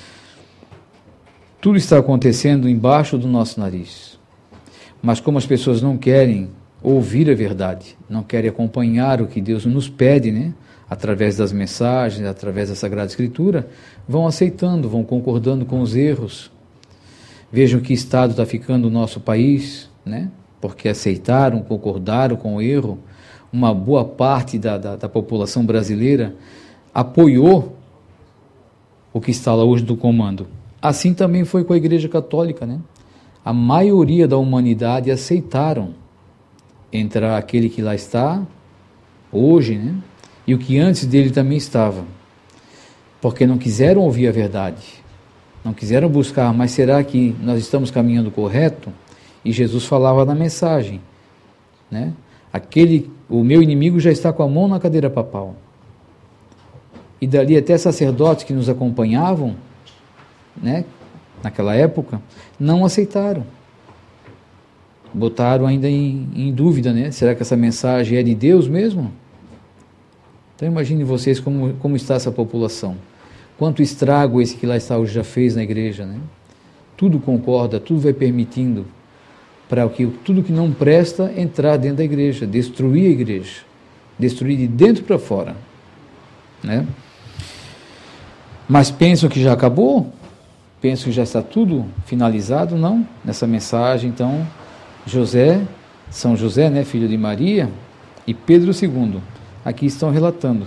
Tudo está acontecendo embaixo do nosso nariz. Mas como as pessoas não querem ouvir a verdade, não querem acompanhar o que Deus nos pede, né, através das mensagens, através da Sagrada Escritura, vão aceitando, vão concordando com os erros. Vejam que estado está ficando o nosso país, né? Porque aceitaram, concordaram com o erro. Uma boa parte da população brasileira apoiou o que está lá hoje do comando. Assim também foi com a Igreja Católica, né? A maioria da humanidade aceitaram entrar aquele que lá está hoje, né? E o que antes dele também estava, porque não quiseram ouvir a verdade, não quiseram buscar, mas será que nós estamos caminhando correto? E Jesus falava na mensagem, né? o meu inimigo já está com a mão na cadeira papal. E dali até sacerdotes que nos acompanhavam, né, naquela época, não aceitaram. Botaram ainda em dúvida, né? Será que essa mensagem é de Deus mesmo? Então imagine vocês como está essa população. Quanto estrago esse que lá está hoje já fez na igreja, né? Tudo concorda, tudo vai permitindo para tudo que não presta entrar dentro da igreja, destruir a igreja, destruir de dentro para fora, né? Mas pensam que já acabou? Pensam que já está tudo finalizado? Não. Nessa mensagem, então, São José, né, filho de Maria, e Pedro II, aqui estão relatando.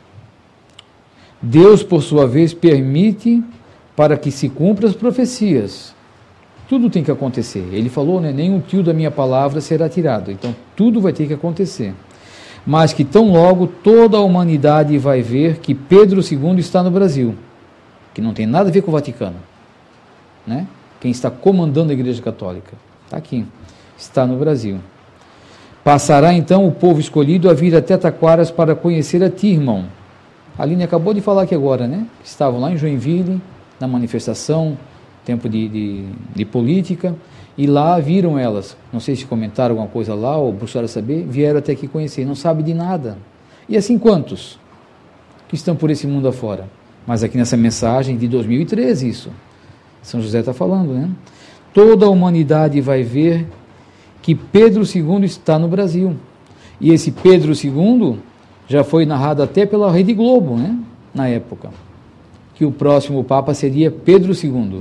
Deus, por sua vez, permite para que se cumpram as profecias. Tudo tem que acontecer. Ele falou, né, nem um tio da minha palavra será tirado. Então, tudo vai ter que acontecer. Mas que tão logo toda a humanidade vai ver que Pedro II está no Brasil, que não tem nada a ver com o Vaticano, né? Quem está comandando a Igreja Católica está aqui, está no Brasil. Passará então o povo escolhido a vir até Taquaras para conhecer a ti, irmão. A Aline acabou de falar aqui agora, né? Estavam lá em Joinville, na manifestação, tempo de política, e lá viram elas, não sei se comentaram alguma coisa lá, ou buscaram saber, vieram até aqui conhecer, não sabem de nada. E assim quantos que estão por esse mundo afora? Mas aqui nessa mensagem de 2013 isso, São José está falando, né? Toda a humanidade vai ver que Pedro II está no Brasil. E esse Pedro II já foi narrado até pela Rede Globo, né? Na época, que o próximo Papa seria Pedro II.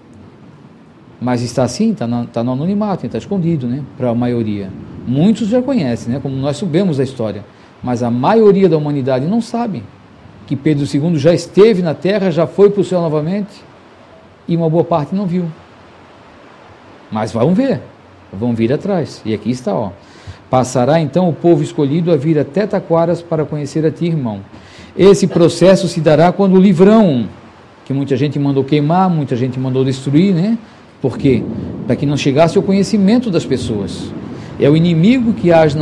Mas está assim, está no anonimato, está escondido, né, para a maioria. Muitos já conhecem, né, como nós sabemos da história, mas a maioria da humanidade não sabe que Pedro II já esteve na Terra, já foi para o céu novamente, e uma boa parte não viu. Mas vão ver, vão vir atrás, e aqui está, ó. Passará então o povo escolhido a vir até Taquaras para conhecer a ti, irmão. Esse processo se dará quando o livrão, que muita gente mandou queimar, muita gente mandou destruir, né? Por quê? Para que não chegasse ao conhecimento das pessoas. É o inimigo que age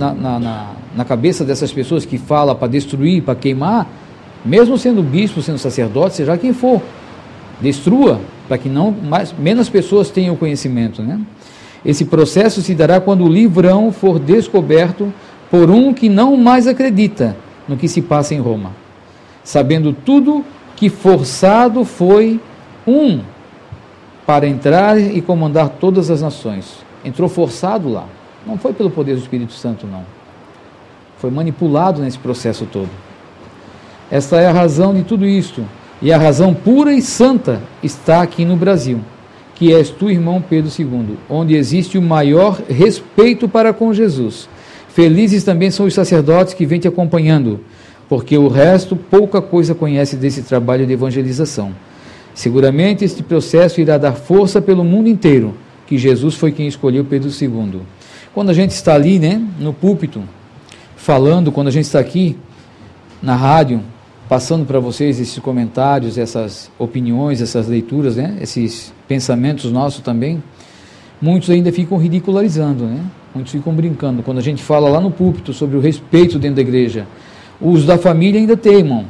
na cabeça dessas pessoas, que fala para destruir, para queimar, mesmo sendo bispo, sendo sacerdote, seja quem for. Destrua, para que menos pessoas tenham conhecimento, né? Esse processo se dará quando o livrão for descoberto por um que não mais acredita no que se passa em Roma, sabendo tudo que forçado foi um para entrar e comandar todas as nações. Entrou forçado lá. Não foi pelo poder do Espírito Santo, não. Foi manipulado nesse processo todo. Esta é a razão de tudo isto. E a razão pura e santa está aqui no Brasil, que és tu, irmão Pedro II, onde existe o maior respeito para com Jesus. Felizes também são os sacerdotes que vêm te acompanhando, porque o resto pouca coisa conhece desse trabalho de evangelização. Seguramente este processo irá dar força pelo mundo inteiro, que Jesus foi quem escolheu Pedro II. Quando a gente está ali, né, no púlpito, falando, quando a gente está aqui na rádio, passando para vocês esses comentários, essas opiniões, essas leituras, né, esses pensamentos nossos também, muitos ainda ficam ridicularizando, né? Muitos ficam brincando. Quando a gente fala lá no púlpito sobre o respeito dentro da igreja, os da família ainda teimam.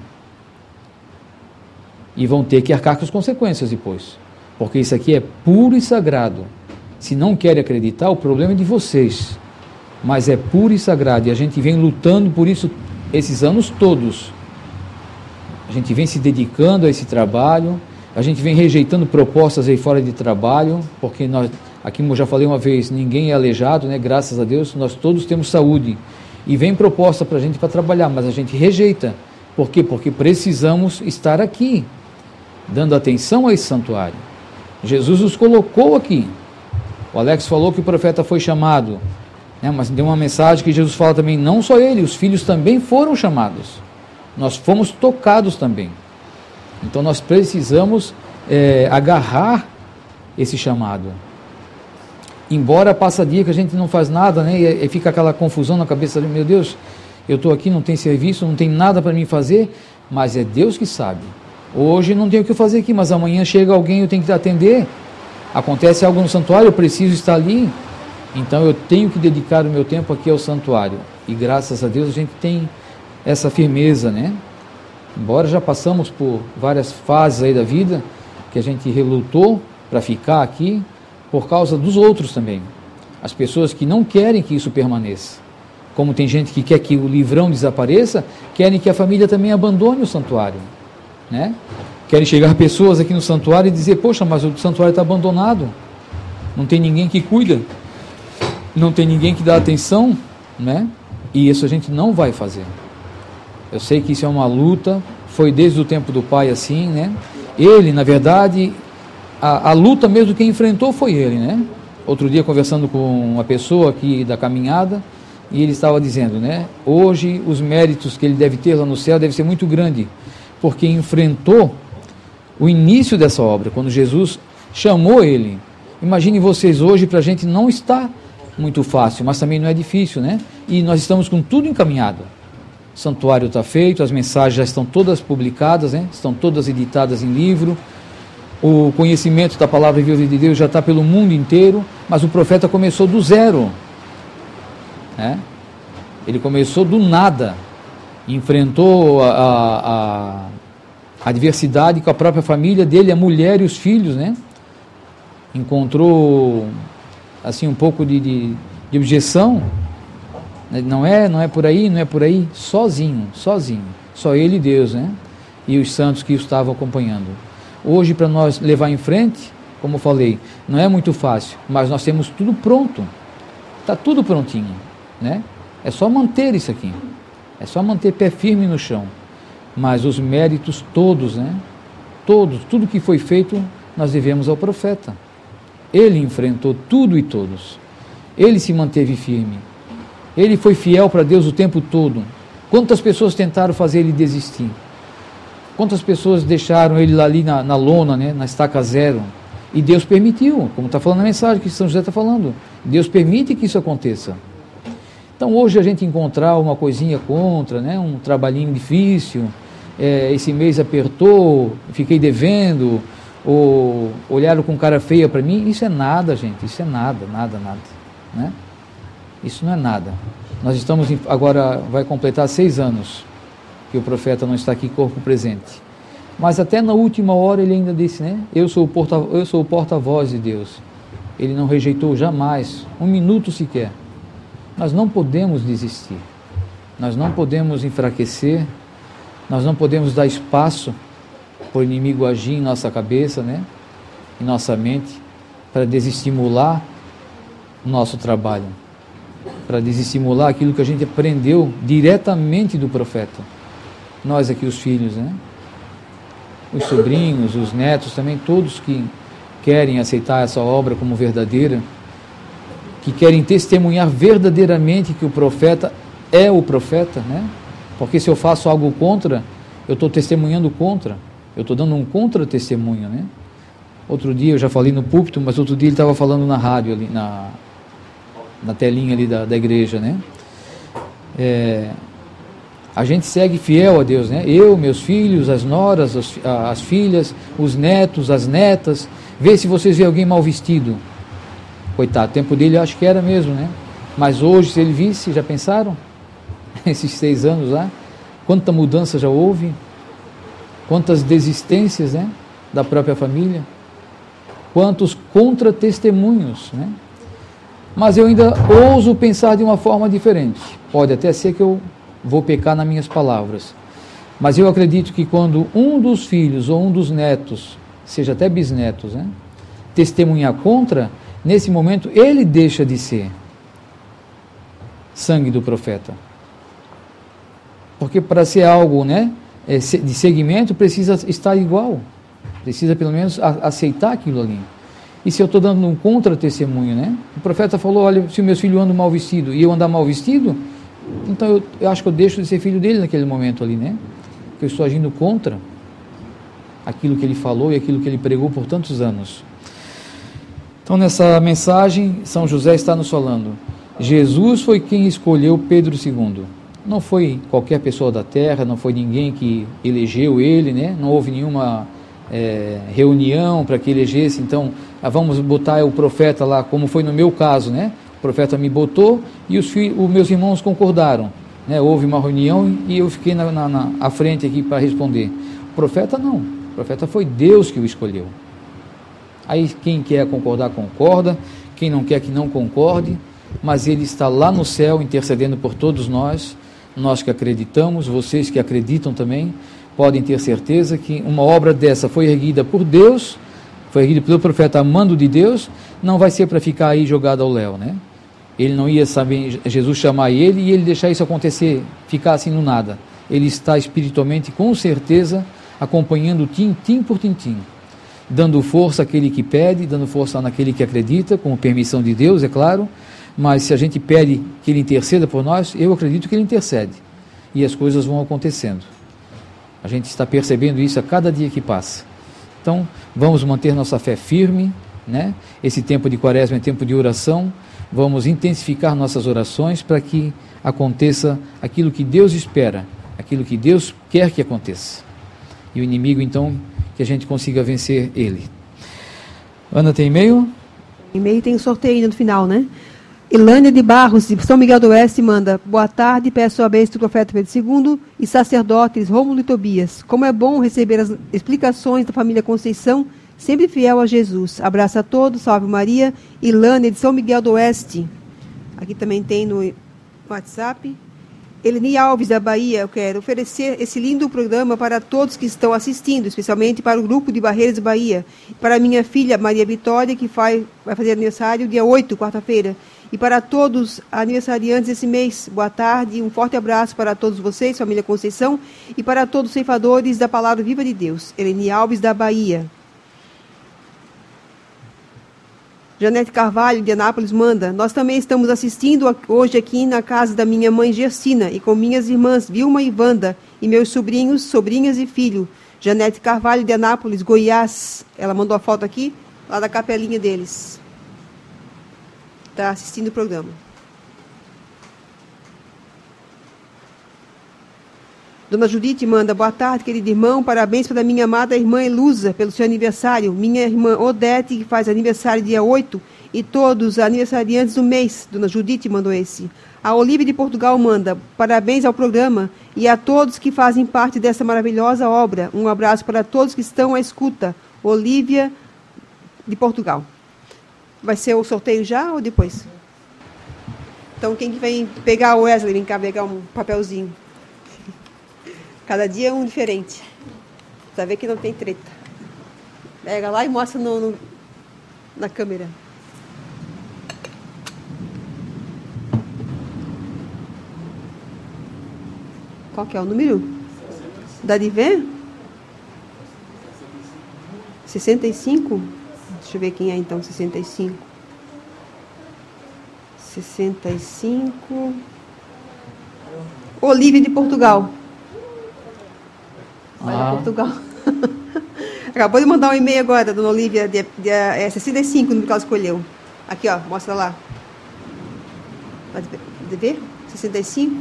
E vão ter que arcar com as consequências depois. Porque isso aqui é puro e sagrado. Se não querem acreditar, o problema é de vocês. Mas é puro e sagrado. E a gente vem lutando por isso esses anos todos. A gente vem se dedicando a esse trabalho. A gente vem rejeitando propostas aí fora de trabalho. Porque nós, aqui como eu já falei uma vez, ninguém é aleijado, né? Graças a Deus, nós todos temos saúde. E vem proposta para a gente para trabalhar, mas a gente rejeita. Por quê? Porque precisamos estar aqui, dando atenção a esse santuário. Jesus nos colocou aqui. O Alex falou que o profeta foi chamado, né? Mas tem uma mensagem que Jesus fala também, não só ele, os filhos também foram chamados. Nós fomos tocados também. Então nós precisamos agarrar esse chamado. Embora passa dia que a gente não faz nada, né? E fica aquela confusão na cabeça, meu Deus, eu estou aqui, não tem serviço, não tem nada para mim fazer, mas é Deus que sabe. Hoje não tenho o que fazer aqui, mas amanhã chega alguém, eu tenho que atender. Acontece algo no santuário, eu preciso estar ali. Então eu tenho que dedicar o meu tempo aqui ao santuário. E graças a Deus a gente tem essa firmeza, né? Embora já passamos por várias fases aí da vida, que a gente relutou para ficar aqui, por causa dos outros também. As pessoas que não querem que isso permaneça. Como tem gente que quer que o livrão desapareça, querem que a família também abandone o santuário, né? Querem chegar pessoas aqui no santuário e dizer, poxa, mas o santuário está abandonado, não tem ninguém que cuida, não tem ninguém que dá atenção, né? E isso a gente não vai fazer. Eu sei que isso é uma luta, foi desde o tempo do pai assim, né? Ele, na verdade, a luta mesmo que enfrentou foi ele, né? Outro dia conversando com uma pessoa aqui da caminhada, e ele estava dizendo, né? Hoje os méritos que ele deve ter lá no céu deve ser muito grande, porque enfrentou o início dessa obra, quando Jesus chamou ele. Imagine vocês hoje, para a gente não está muito fácil, mas também não é difícil, né? E nós estamos com tudo encaminhado. O santuário está feito, as mensagens já estão todas publicadas, né? Estão todas editadas em livro. O conhecimento da palavra viva de Deus já está pelo mundo inteiro, mas o profeta começou do zero, né? Ele começou do nada, enfrentou a adversidade com a própria família dele, a mulher e os filhos, né? Encontrou assim um pouco de objeção, não é por aí, sozinho, só ele e Deus, né? E os santos que o estavam acompanhando. Hoje, para nós levar em frente, como eu falei, não é muito fácil, mas nós temos tudo pronto, está tudo prontinho, né? É só manter isso aqui, é só manter pé firme no chão, mas os méritos todos, né? Tudo que foi feito, nós devemos ao profeta. Ele enfrentou tudo e todos, ele se manteve firme, ele foi fiel para Deus o tempo todo. Quantas pessoas tentaram fazer ele desistir? Quantas pessoas deixaram ele ali na lona, né, na estaca zero? E Deus permitiu, como está falando na mensagem que São José está falando. Deus permite que isso aconteça. Então hoje a gente encontrar uma coisinha contra, né, um trabalhinho difícil, esse mês apertou, fiquei devendo, ou olharam com cara feia para mim, isso é nada, gente, isso é nada, né? Isso não é nada. Nós estamos, agora vai completar 6 anos que o profeta não está aqui corpo presente. Mas até na última hora ele ainda disse, né? Eu sou o porta-voz de Deus. Ele não rejeitou jamais, um minuto sequer. Nós não podemos desistir. Nós não podemos enfraquecer. Nós não podemos dar espaço para o inimigo agir em nossa cabeça, né? Em nossa mente, para desestimular o nosso trabalho, para desestimular aquilo que a gente aprendeu diretamente do profeta. Nós aqui, os filhos, né? Os sobrinhos, os netos também, todos que querem aceitar essa obra como verdadeira, que querem testemunhar verdadeiramente que o profeta é o profeta, né? Porque se eu faço algo contra, eu estou testemunhando contra, eu estou dando um contra-testemunho, né? Outro dia, eu já falei no púlpito, mas outro dia ele estava falando na rádio, ali na telinha ali da igreja, né? A gente segue fiel a Deus, né? Eu, meus filhos, as noras, as filhas, os netos, as netas. Vê se vocês veem alguém mal vestido. Coitado, o tempo dele eu acho que era mesmo, né? Mas hoje, se ele visse, já pensaram? Esses 6 anos lá, quanta mudança já houve, quantas desistências, né? Da própria família, quantos contra-testemunhos, né? Mas eu ainda ouso pensar de uma forma diferente. Pode até ser que eu vou pecar nas minhas palavras, mas eu acredito que quando um dos filhos ou um dos netos, seja até bisnetos, né, testemunhar contra, nesse momento ele deixa de ser sangue do profeta, porque para ser algo, né, de seguimento precisa estar igual, precisa pelo menos aceitar aquilo ali. E se eu estou dando um contra-testemunho, né? O profeta falou, olha, se o meu filho anda mal vestido e eu andar mal vestido, então eu acho que eu deixo de ser filho dele naquele momento ali, né? Porque eu estou agindo contra aquilo que ele falou e aquilo que ele pregou por tantos anos. Então nessa mensagem, São José está nos falando, Jesus foi quem escolheu Pedro II. Não foi qualquer pessoa da terra, não foi ninguém que elegeu ele, né? Não houve nenhuma reunião para que elegesse, então vamos botar o profeta lá, como foi no meu caso, né? O profeta me botou e os meus irmãos concordaram. Né? Houve uma reunião e eu fiquei à frente aqui para responder. O profeta não. O profeta foi Deus que o escolheu. Aí quem quer concordar, concorda. Quem não quer que não concorde. Mas ele está lá no céu intercedendo por todos nós. Nós que acreditamos, vocês que acreditam também, podem ter certeza que uma obra dessa foi erguida por Deus, foi erguida pelo profeta a mando de Deus, não vai ser para ficar aí jogado ao léu, né? Ele não ia saber, Jesus chamar ele e ele deixar isso acontecer, ficar assim no nada. Ele está espiritualmente, com certeza, acompanhando tintim por tintim, dando força àquele que pede, dando força naquele que acredita, com permissão de Deus, é claro, mas se a gente pede que ele interceda por nós, eu acredito que ele intercede, e as coisas vão acontecendo. A gente está percebendo isso a cada dia que passa. Então, vamos manter nossa fé firme, né? Esse tempo de quaresma é tempo de oração, vamos intensificar nossas orações para que aconteça aquilo que Deus espera, aquilo que Deus quer que aconteça. E o inimigo, então, que a gente consiga vencer ele. Ana, tem e-mail? E-mail tem um sorteio ainda no final, né? Ilânia de Barros, de São Miguel do Oeste, manda: boa tarde, peço a bênção do profeta Pedro II e sacerdotes Rômulo e Tobias. Como é bom receber as explicações da família Conceição, sempre fiel a Jesus. Abraço a todos, salve Maria. Ilânia de São Miguel do Oeste. Aqui também tem no WhatsApp. Eleni Alves, da Bahia: eu quero oferecer esse lindo programa para todos que estão assistindo, especialmente para o grupo de Barreiras Bahia, para minha filha Maria Vitória, que vai fazer aniversário dia 8, quarta-feira, e para todos aniversariantes esse mês. Boa tarde, um forte abraço para todos vocês, família Conceição, e para todos os ceifadores da Palavra Viva de Deus. Eleni Alves, da Bahia. Janete Carvalho, de Anápolis, manda: nós também estamos assistindo hoje aqui na casa da minha mãe Gersina e com minhas irmãs Vilma e Wanda e meus sobrinhos, sobrinhas e filho. Janete Carvalho, de Anápolis, Goiás. Ela mandou a foto aqui, lá da capelinha deles. Está assistindo o programa. Dona Judite manda: boa tarde, querido irmão, parabéns para minha amada irmã Elusa pelo seu aniversário, minha irmã Odete, que faz aniversário dia 8, e todos aniversariantes do mês. Dona Judite mandou esse. A Olívia de Portugal manda: parabéns ao programa e a todos que fazem parte dessa maravilhosa obra. Um abraço para todos que estão à escuta. Olívia de Portugal. Vai ser o sorteio já ou depois? Então, quem que vem pegar o Wesley, vem cá pegar um papelzinho. Cada dia é um diferente. Pra ver que não tem treta. Pega lá e mostra na câmera. Qual que é o número? Dá de ver? 65? Deixa eu ver quem é então, 65. 65. Olívia de Portugal. Olha, Portugal. Acabou de mandar um e-mail agora, dona Olívia, 65, no número que ela escolheu. Aqui, ó, mostra lá. Pode ver? 65?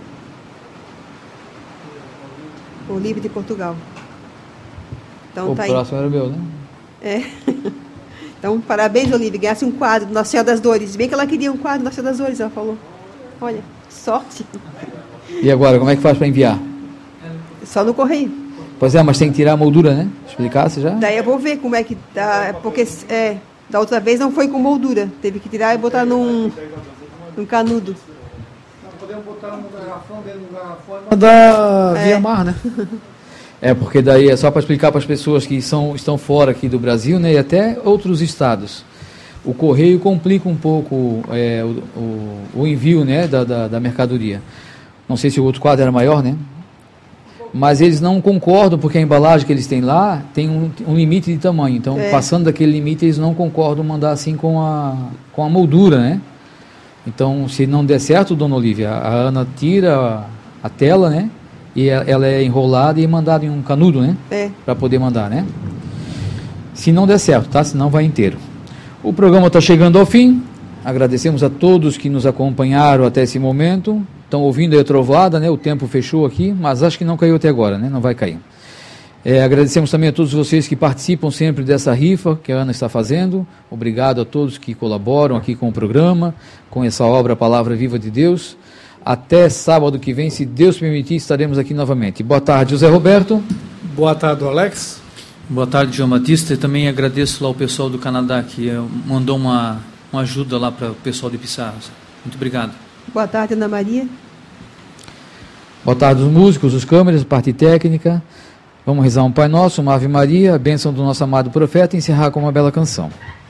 Olívia de Portugal. Então, o tá aí. O próximo era meu, né? É. Então, parabéns, Olívia. Ganhasse um quadro do Nossa Senhora das Dores. Bem que ela queria um quadro do Nossa Senhora das Dores, ela falou. Olha, sorte. E agora, como é que faz para enviar? Só no correio. Pois é, mas tem que tirar a moldura, né? Explicasse já? Daí eu vou ver como é que tá, porque da outra vez não foi com moldura. Teve que tirar e botar num canudo. Podemos botar um garrafão dentro do garrafão e mandar via mar, né? É, porque daí é só para explicar para as pessoas que estão fora aqui do Brasil, né, e até outros estados. O correio complica um pouco o envio, né, da mercadoria. Não sei se o outro quadro era maior, né? Mas eles não concordam, porque a embalagem que eles têm lá tem um limite de tamanho. Então, passando daquele limite, eles não concordam mandar assim com a moldura, né? Então, se não der certo, dona Olívia, a Ana tira a tela, né? E ela é enrolada e mandada em um canudo, né? Para poder mandar, né? Se não der certo, tá? Senão vai inteiro. O programa está chegando ao fim. Agradecemos a todos que nos acompanharam até esse momento. Estão ouvindo a trovada, né? O tempo fechou aqui, mas acho que não caiu até agora, né? Não vai cair. Agradecemos também a todos vocês que participam sempre dessa rifa que a Ana está fazendo. Obrigado a todos que colaboram aqui com o programa, com essa obra Palavra Viva de Deus. Até sábado que vem, se Deus permitir, estaremos aqui novamente. Boa tarde, José Roberto. Boa tarde, Alex. Boa tarde, João Batista. E também agradeço lá o pessoal do Canadá que mandou uma ajuda lá para o pessoal de Pissarras. Muito obrigado. Boa tarde, Ana Maria. Boa tarde, os músicos, os câmeras, parte técnica. Vamos rezar um Pai Nosso, uma Ave Maria, a bênção do nosso amado profeta e encerrar com uma bela canção.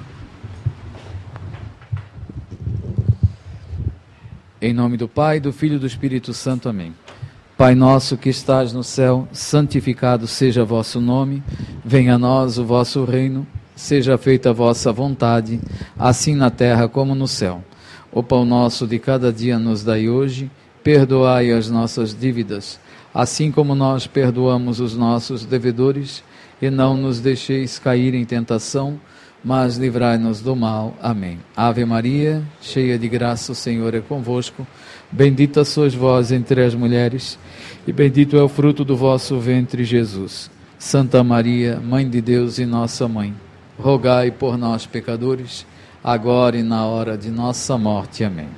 Em nome do Pai, do Filho e do Espírito Santo. Amém. Pai nosso que estás no céu, santificado seja vosso nome. Venha a nós o vosso reino. Seja feita a vossa vontade, assim na terra como no céu. O pão nosso de cada dia nos dai hoje. Perdoai as nossas dívidas, assim como nós perdoamos os nossos devedores, e não nos deixeis cair em tentação, mas livrai-nos do mal. Amém. Ave Maria, cheia de graça, o Senhor é convosco. Bendita sois vós entre as mulheres, e bendito é o fruto do vosso ventre, Jesus. Santa Maria, Mãe de Deus e nossa Mãe, rogai por nós, pecadores, agora e na hora de nossa morte. Amém.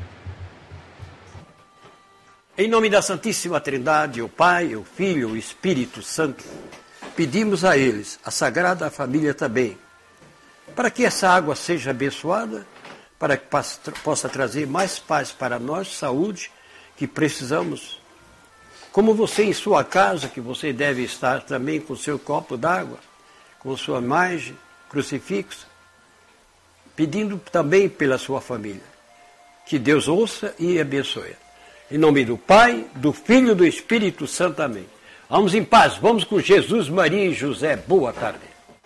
Em nome da Santíssima Trindade, o Pai, o Filho e o Espírito Santo, pedimos a eles, a Sagrada Família também, para que essa água seja abençoada, para que possa trazer mais paz para nós, saúde, que precisamos. Como você em sua casa, que você deve estar também com seu copo d'água, com sua imagem, crucifixo, pedindo também pela sua família. Que Deus ouça e abençoe. Em nome do Pai, do Filho e do Espírito Santo. Amém. Vamos em paz, vamos com Jesus, Maria e José. Boa tarde.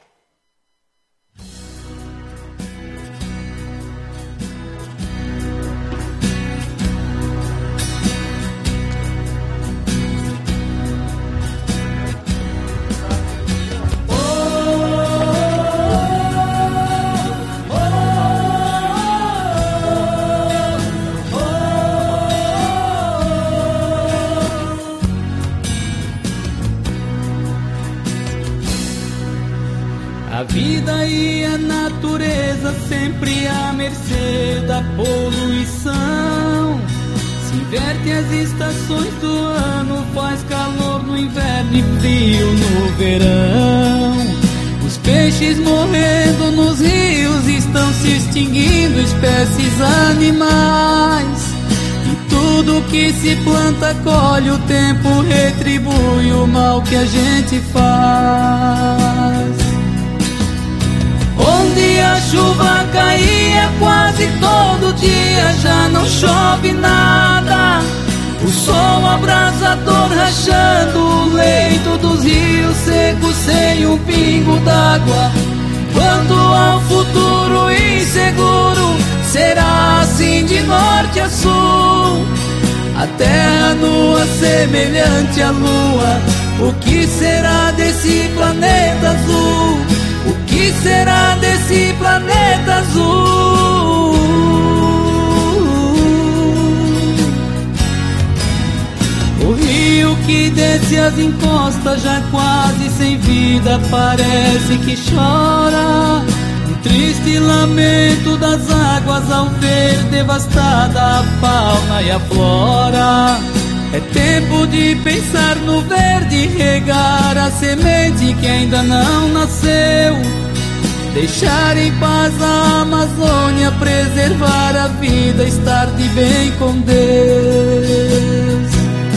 A vida e a natureza sempre à mercê da poluição. Se inverte as estações do ano, faz calor no inverno e frio no verão. Os peixes morrendo nos rios, estão se extinguindo espécies animais. E tudo que se planta colhe, o tempo retribui o mal que a gente faz. Onde a chuva caía quase todo dia, já não chove nada. O sol abrasador rachando o leito dos rios secos sem um pingo d'água. Quanto ao futuro inseguro, será assim de norte a sul. A terra nua semelhante à lua, o que será desse planeta azul? O que será desse planeta azul? O rio que desce as encostas, já quase sem vida, parece que chora. Um triste lamento das águas ao ver devastada a fauna e a flora. É tempo de pensar no verde, regar a semente que ainda não nasceu. Deixar em paz a Amazônia, preservar a vida, estar de bem com Deus.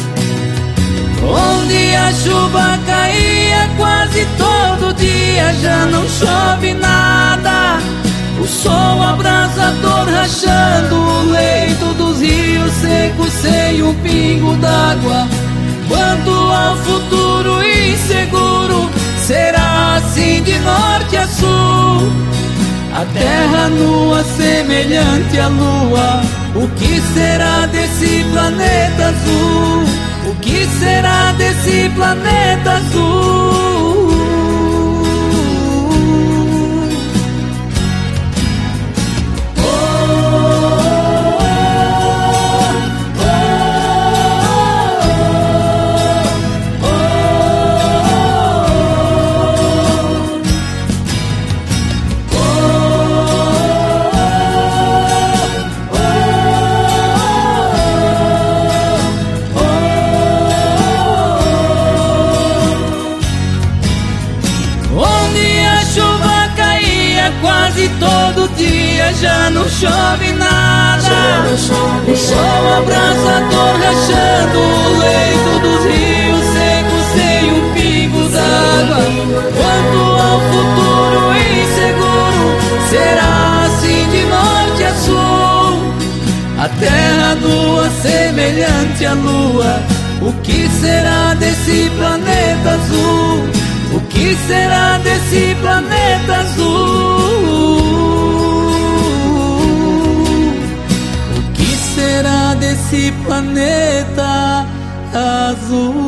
Onde a chuva caía quase todo dia, já não chove nada. O sol abrasador rachando o leito dos rios secos sem um pingo d'água. Quanto ao futuro inseguro, será assim de norte a sul. A terra nua semelhante à lua, o que será desse planeta azul? O que será desse planeta azul? chove nada. O sol abrasador rachando o leito dos rios secos sem um pingo d'água. Quanto ao futuro inseguro, será assim de norte a sul. A terra nua semelhante à lua. O que será desse planeta azul? O que será desse planeta azul? O que será desse planeta azul?